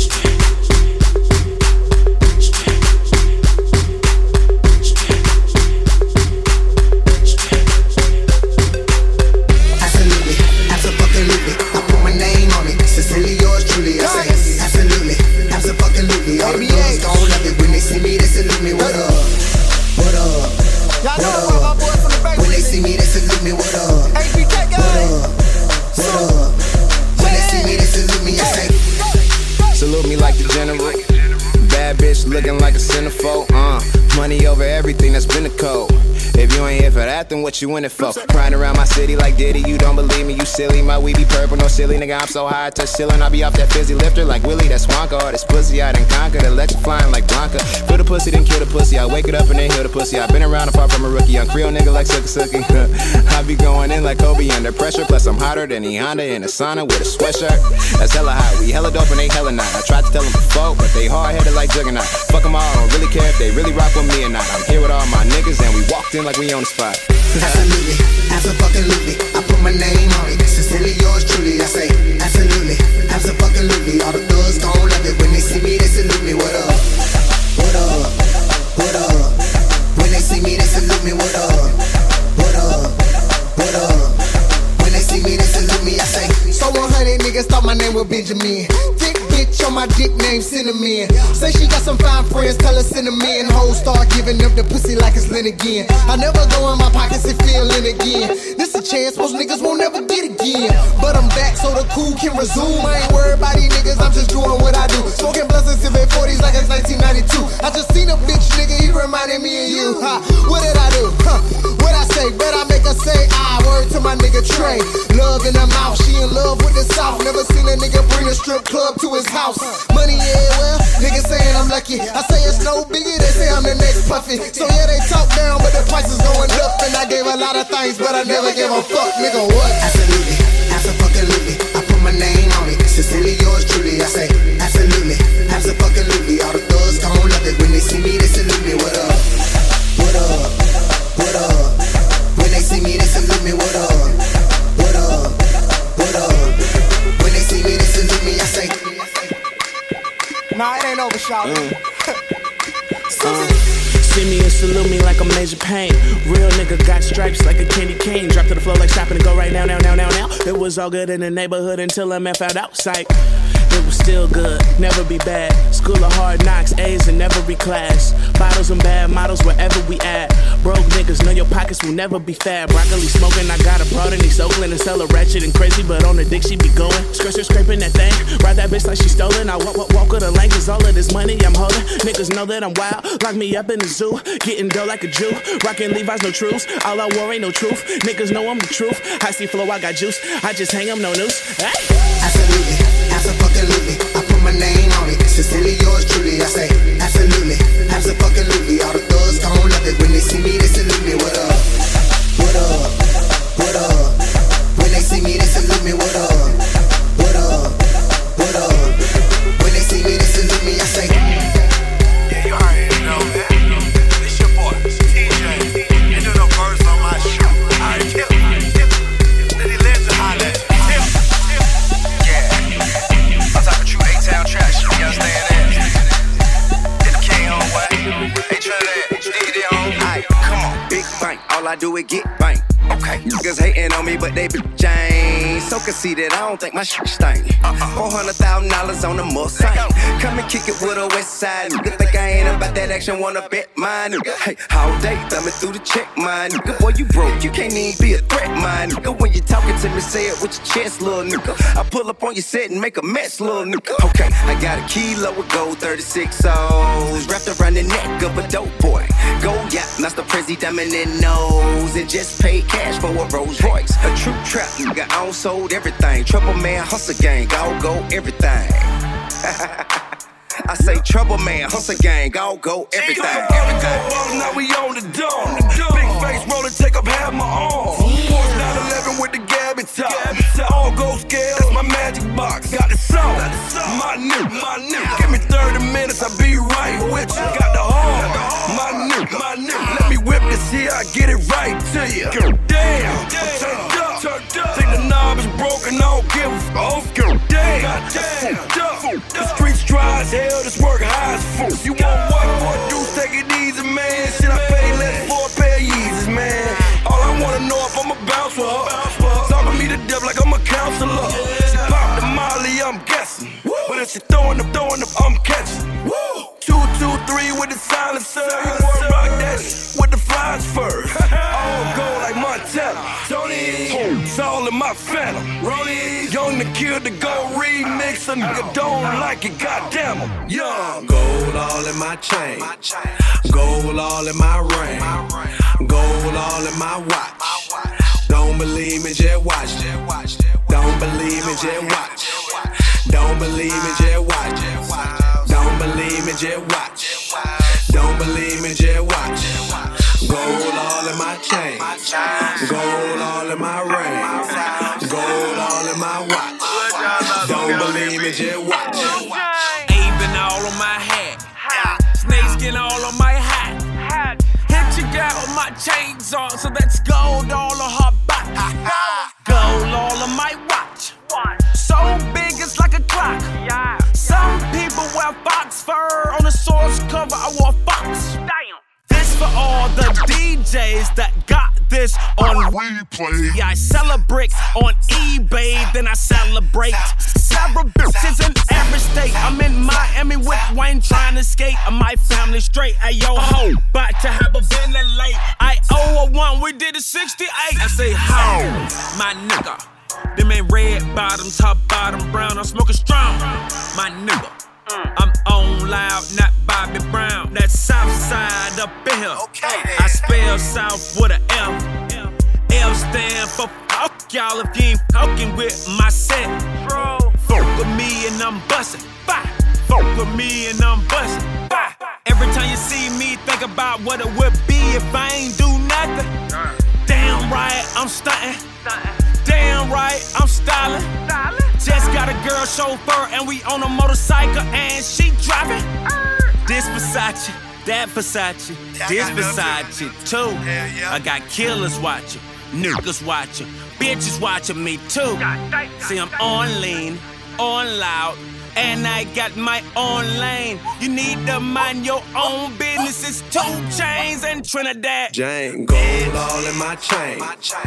Speaker 12: Looking like a centerfold, uh money over everything, that's been the code. If you ain't here for that, then what you in it for? Crying around my city like Diddy, you don't believe me, you silly. My weed be purple, no silly, nigga, I'm so high, I touch ceiling. I be off that fizzy lifter like Willie, that's Wonka. All this pussy I done conquered, electrifying like Blanca. Feel the pussy, then kill the pussy, I wake it up and then heal the pussy. I been around and far from a rookie, young Creole nigga like Suki Suki. I be going in like Kobe under pressure, plus I'm hotter than E Honda in a sauna with a sweatshirt. That's hella hot, we hella dope and they hella not. I tried to tell them before, but they hard-headed like Juggernaut. Fuck them all, I don't really care if they really rock with me or not. I'm here with all my niggas and we walked in like we on the spot.
Speaker 13: Absolutely, absolutely, I put my name on it. Sincerely yours truly, I say absolutely, absolutely. All the thugs gon' love it when they see me, they salute me. What up? What up? What up? When they see me, they salute me. What up? What up? What up? When they see me, they salute me. I say so one hundred niggas thought my name was Benjamin. Dick bitch on my dick name Cinnamon. Say she got some fine friends, tell her Cinnamon. Hoes start giving them the pussy like it's Lynn again. I never go in my pockets and feel in again. This a chance most niggas won't never get again. But I'm back so the cool can resume. I ain't worried about these niggas, I'm just doing what I do. Smoking blessings in forties like it's nineteen ninety-two. I just seen a bitch nigga, he reminded me of you. Ha, what did I do? Huh, what I say? Bet I make her say I word to my nigga Trey. Love in her mouth, she in love with the South. Never seen a nigga bring a strip club to
Speaker 20: lucky. I say it's no biggie, they say I'm the next Puffy. So yeah, they talk down, but the price is going up. And I gave a lot of things, but I never gave a fuck, nigga, what? Absolutely, absolutely, I put my name on it. Sincerely yours truly, I say absolutely, absolutely. All the thugs gon' love it. When they see me, they salute me, what up? What up? What up? When they see me, they salute me, what up? What up? What up? When they see me, they salute me, I say nah, it ain't over, shot. Mm.
Speaker 24: uh, see me and salute me like a major pain. Real nigga got stripes like a candy cane. Drop to the floor like stopping to go right now, now, now, now, now. It was all good in the neighborhood until I met found outside. It was still good, never be bad. School of hard knocks, A's in every class. Bottles and bad models wherever we at. Broke niggas know your pockets will never be fat. Broccoli smoking, I got a broad in East Oakland and sell a ratchet and crazy, but on the dick she be going. Scratcher scraping that thing, ride that bitch like she stolen. I walk, walk, walk with a lane, cause all of this money I'm holding. Niggas know that I'm wild, lock me up in the zoo. Getting dough like a Jew, rockin' Levi's, no truths. All I wore ain't no truth, niggas know I'm the truth. High C flow, I got juice, I just hang 'em, no noose. Hey.
Speaker 20: Absolutely, absolutely, I put my name on it. Sincerely yours truly, I say absolutely, absolutely. All the thugs gon' love it. When they see me, they salute me, what up? What up? What up? When they see me, they salute me, what up? What up? What up? When they see me, they salute me, I say
Speaker 15: yeah, you already know that. It's your boy, T J. You do no verse on my show. I kill it. Let it let you holler at it. Town trash, you understand that? Get the king on what? Hey, Trinidad, stick it on. Aight, come on, big bang. All I do is get bang. Okay, niggas hating on me, but they be Jane. So conceited, I don't think my shit stink. Four hundred thousand dollars on the Mustang. Come and kick it with a West Side nigga. Think I ain't about that action, wanna bet mine. Hey, all day thumbing through the check, mine. Nigga, boy, you broke, you can't even be a threat, mine. Nigga, when you talking to me, say it with your chest, little nigga. I pull up on your set and make a mess, little nigga. Okay, I got a kilo with gold thirty-six O's wrapped around the neck of a dope boy. Go yacht, that's the Prezi diamond in nose, and just pay cash for a Rolls Royce. A true trap nigga, I don't sold everything. Trouble man, hustle gang, I'll go everything. I say trouble man, hustle gang, I'll go everything. Everything.
Speaker 16: Now we on the dome. Big face roller, take up half my arm. Porsche nine eleven with the Gabby top. All gold scale, that's my magic box. Got the song, my new, my new. Give me thirty minutes, I'll be right with you. Got the horn, my new, my new. Let me whip this here, I get it right to you. Damn, I'm turned up, turned up. Think the knob is broken, I don't give a fuck. Damn, damn, the streets dry as hell, this work high as fuck. You want what, what, do take it easy, man. Shit, I pay less for a pair of Yeezys, man. All I wanna know if I'ma bounce with her. Talking me to death like I'm a counselor. She pop the Molly, I'm guessing. But if she throwing them, throwing them, I'm catching. Two, two, three with the silencer. You wanna rock that shit with the flies first. All go like Montana. Tony, it's all in my phantom. Ronnie, young to kill the gold remix. A nigga don't like it, goddamn him. Young.
Speaker 15: Gold all in my chain. Gold all in my ring. Gold all in my watch. Don't believe me, just watch. Don't believe me, just watch. Don't believe me, just watch. Don't believe me, just watch. Don't believe me, just watch. Gold all in my chain. Gold all in my ring. Gold all in my watch. Don't believe me, just watch.
Speaker 11: Avon all on my hat. Snakeskin all on my hat. Hit your girl with my chains on, so that's gold all on her back. Gold all on my watch. So big it's like a clock. Some people wear fox fur. On the source cover I wore fox. This for all the D Js that got this on replay. Yeah, I celebrate on eBay, then I celebrate. Several bitches in every state. I'm in Miami with Wayne trying to skate. And my family straight. Hey yo ho, about to have a ventilate. I owe a one, we did a sixty-eight. I say ho, my nigga. Them ain't red bottom, top bottom brown. I'm smoking strong, my nigga. I'm on loud, not Bobby Brown. That south side up in here. I spell south with a F. L stand for fuck y'all if you ain't fucking with my set. Fuck with me and I'm bustin'. Fuck with me and I'm bustin'. think about what it would be if I ain't do nothing. Damn right, I'm stunting. Damn right, I'm styling. Just got a girl chauffeur and we on a motorcycle and she driving. This Versace, that Versace, this Versace too. I got killers watching, niggas watching, bitches watching me too. See, I'm on lean, on loud, and I got my own lane. You need to mind your own business. It's two chains and Trinidad.
Speaker 4: Jane, gold all in my chain,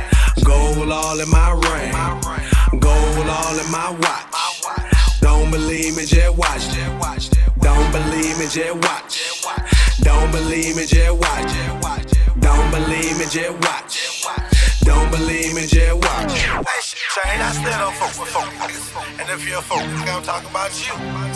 Speaker 4: gold all in my ring, gold all in my watch. Don't believe me, just watch. Don't believe me, just watch. Don't believe me, just watch. Don't believe me, just watch. Don't believe me, just watch.
Speaker 17: Hey, Shane, I still don't fuck with folks. And if you're a folk, I'm talking about you.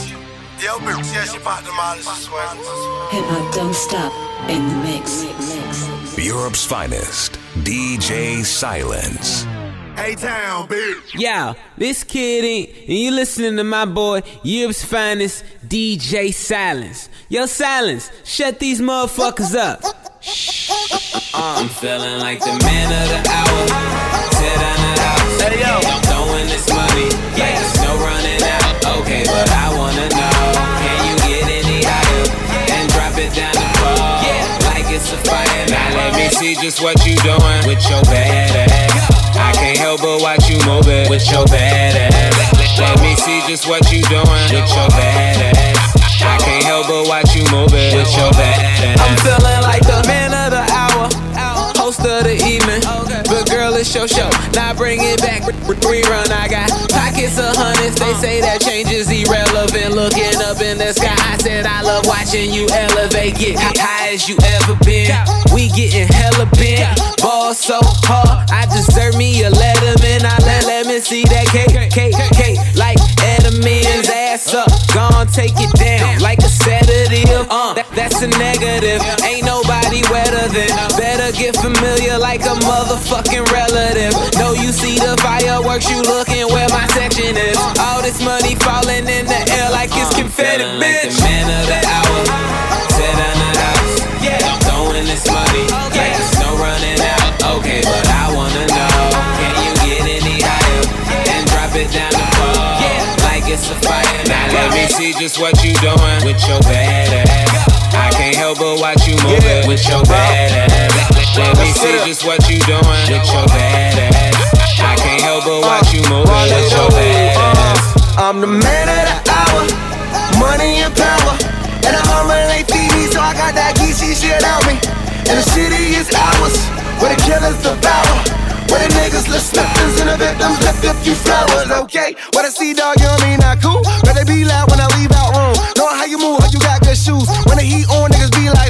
Speaker 17: Yo, bitch, yeah, she popped them out of sweat.
Speaker 1: Hip hop don't stop in the mix.
Speaker 6: Europe's finest, D J Silence.
Speaker 17: A-Town, bitch.
Speaker 22: Yeah, this kid ain't, and you listening to my boy, Europe's finest, D J Silence. Yo, Silence, shut these motherfuckers up. Shh. I'm feeling like the man of the hour. Tear down the house. Hey, yo. I'm throwing this money like there's no running out. Okay, but I wanna know, can you get any higher and drop it down the pole? Like it's a fire.
Speaker 9: Now let me see just what you doing with your bad ass. I can't help but watch you move it with your bad ass. Let me see just what you doing with your bad ass. I can't help but watch you move it with your bad ass.
Speaker 22: I'm feeling like the man of the hour, host of the evening. But girl, it's your show. Now bring it back, rerun. I got pockets of hundreds. They say that change is irrelevant. Looking up in the sky, I said I love watching you elevate. Get high as you ever been. We getting hella bent. Ball so hard, I deserve me a Letterman. I let let me see that cake, cake, cake. Like Edelman's ass up, gon' take it down like a sedative. Uh, that, that's a negative. Ain't nobody wetter than. Better get familiar like a motherfucking relative. Know you see the fireworks, you looking where my section is. All this money falling in the air like it's confetti, bitch. Like the man of the hour, tear down the house. Yeah, I'm throwing this money like there's no running out. Okay, but I wanna know, can you get any higher and drop it down the pole? Like it's a fire.
Speaker 9: Now let me see just what you doing with your bad ass. I can't help but watch you move it with your bad ass. Let me see just what you doing with your bad ass. I can't help but watch you move it with your bad ass.
Speaker 17: I'm the man of the hour, money and power. And the mama ain't feed me, so I got that geeky shit on me. And the city is ours, where the killers devour. Where the niggas left slippers and the victims left a few flowers, okay? What I see, dog, you know me not cool. But they be loud when I leave out room. Knowing how you move, how you got good shoes. When the heat on, niggas be like,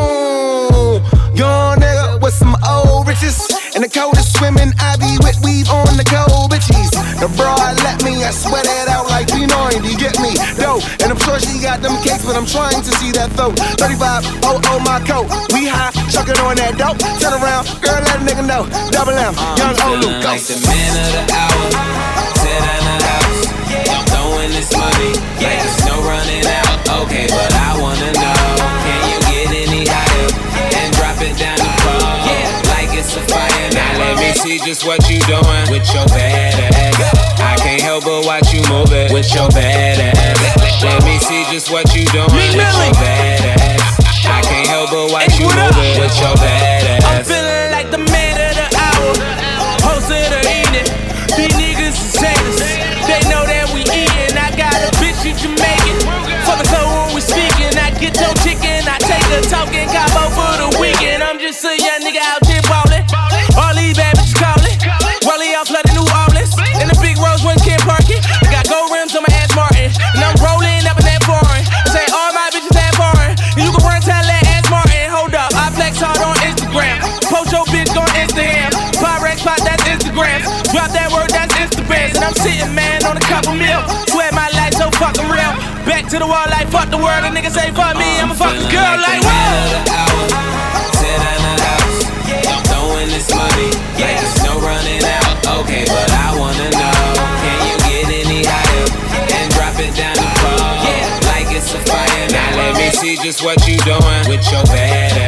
Speaker 17: phew. Young nigga with some old riches. And the coldest swimming, I be with weave on the cold bitches. The broad let me, I sweat it out like Pinoy, do you get me? Dope, and I'm sure she got them cakes, but I'm trying to see that throat. thirty-five, oh, oh, my coat. We high, chucking on that dope. Turn around, girl, let a nigga know. Double M, young Olu, go.
Speaker 22: Like the man of the hour, tear down the house. I'm throwing this money like there's no running out. Okay, but I wanna know, can you get any higher and drop it down the pole? Like it's a fire.
Speaker 9: Now let me see just what you doing with your bad ass. I can't help but watch you move it with your bad ass. Let me see just what you doing with your bad ass. I can't help but watch you move it with your bad ass.
Speaker 22: I'm feeling like the man of the hour, host of the evening. These niggas is haters, they know that we eatin'. I got a bitch in Jamaican, fuck a toe when we speaking. I get your chicken, I take a talking combo for the weekend. I'm just a young nigga out here ballin'. All these bad bitches callin', Wally out flooding New Orleans. In the big roads when can't park it. I got gold rims on my ass Martin, and I'm rolling up in that foreign. I say all my bitches that foreign. You can run tell that ass Martin. Hold up, I flex hard on Instagram. Post your bitch on Instagram. Pyrex pop, that's Instagram. Drop that word, that's Instagram. And I'm sitting, man, on a couple mil. Swear my life so fucking real. Back to the wall like fuck the world. A nigga say fuck me, I'ma fuck the girl like whoa. Tear down the house. I'm throwing this money like there's no running out. Okay, but I wanna know, can you get any higher and drop it down the pole? Like it's a fire.
Speaker 9: Now let me see just what you doing with your bad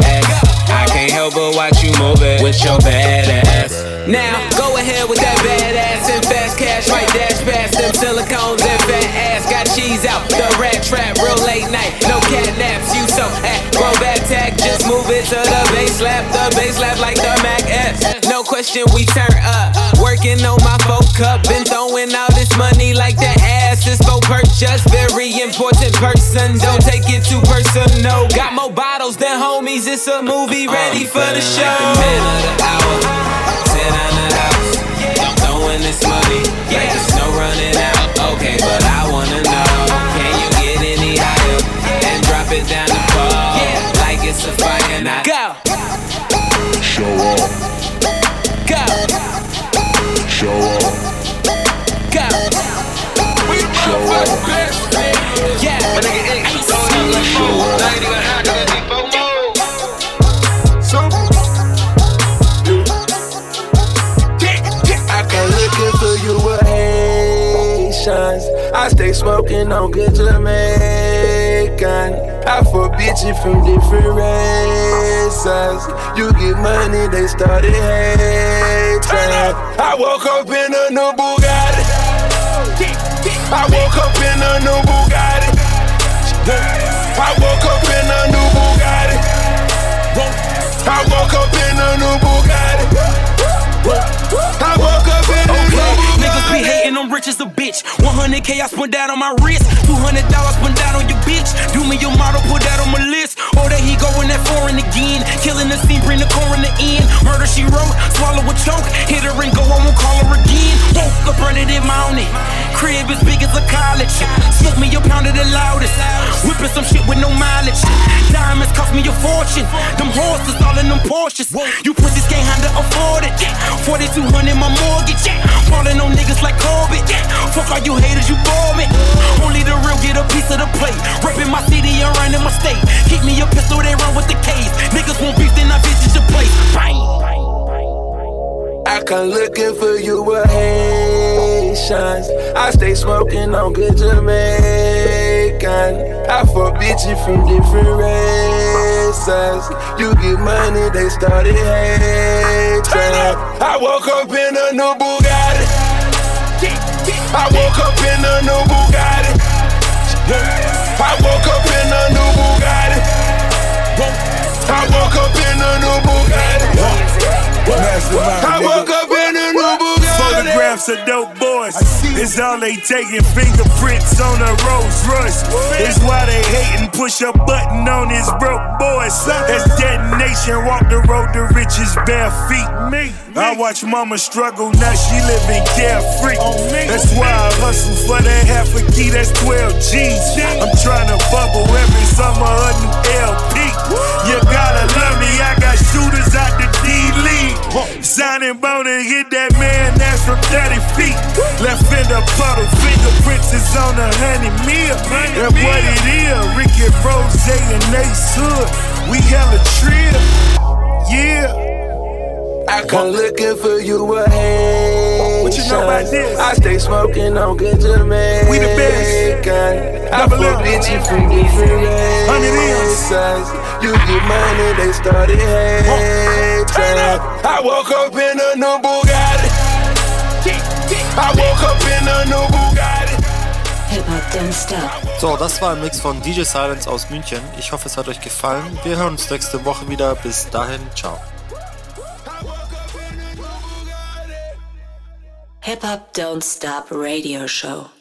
Speaker 22: girl, but watch you move it with your badass. Now, go ahead with that badass and fast cash. Might dash past them silicones and fat ass. Got cheese out, the rat trap, real late night. No cat naps, you so acrobatic. Just move it to the bass slap, the bass slap like the Mac S. No question, we turn up. Working on my folk cup, been throwing all this money like that ass is for purchase. Very important person, don't take it too personal. Got more bottles than homies, it's a movie ready for the show. Like the man of the hour, sit down the house. I'm throwing this money like there's no running out. Okay, but I wanna know, can you get any higher and drop it down the pole like it's a fire night? Go.
Speaker 16: Show off.
Speaker 22: Go.
Speaker 16: Show off.
Speaker 22: Go.
Speaker 16: We motherfucking
Speaker 22: best. Yeah.
Speaker 16: My nigga X, so you like more. I ain't even hot, cause I need four more. So, I come looking for you with Haitians. I stay smoking on good Jamaican. I fuck bitches from different races. You get money, they started hating. I woke up in a new Bugatti. I woke up in a new Bugatti. I woke up in a new Bugatti. I woke up in a new Bugatti. I woke up in a new Bugatti.
Speaker 11: Niggas be hating, I'm rich as a bitch. one hundred K I spent that on my wrist. two hundred dollars spent that on your bitch. Do me your model, put that on my list. Or that he going that foreign again. Killing the scene, bring the coroner in. Murder she wrote, swallow a choke. Hit her and go, I won't call her again. Woke up running in mountain. Crib as big as a college. Smoke me a pound of the loudest. Whipping some shit with no mileage. Diamonds cost me a fortune. Them horses all in them Porsches. You pussies can't handle afford it. forty-two hundred my mortgage. Falling on niggas like Corbett. Fuck all you haters, you bore me. Only the real get a piece of the plate. Reppin' my city and running my state. Keep me a pistol, they run with the case. Niggas won't beef, then I visit your place. Bang!
Speaker 16: I come looking for you with Haitians. I stay smoking on good Jamaican. I fuck bitches from different races. You get money, they started hating. I woke up in a new Bugatti. I woke up in a new Bugatti. I woke up in a new Bugatti. I woke up in a new Bugatti. I woke up in a new Bugatti.
Speaker 2: Photographs of dope boys. It's all they taking. Fingerprints on a Rolls Royce. It's why they hating. Push a button on his broke boys. That's detonation. Walk the road to riches bare feet. Me. I watch mama struggle. Now she living carefree. That's why I hustle for that half a key. That's twelve G's. I'm trying to bubble every summer a new L P. You gotta love me. I got shooters out the D-League. Signing bone and hit that man. That's from thirty feet. Left in the puddle. Fingerprints is on a honey meal. That's what it is. Ricky Rose and Ace Hood. We hella trill. Yeah.
Speaker 16: I come looking for you with Haitians.
Speaker 2: What you know about this?
Speaker 16: I stay smoking on good Jamaican.
Speaker 2: We the best.
Speaker 16: I fuck bitches from different races. You get money, they started hating. I woke up in a new Bugatti. I woke up in a new Bugatti.
Speaker 1: Hip-Hop Don't Stop.
Speaker 18: So, das war ein Mix von D J Silence aus München. Ich hoffe, es hat euch gefallen. Wir hören uns nächste Woche wieder. Bis dahin, ciao.
Speaker 1: Hip Hop Don't Stop Radio Show.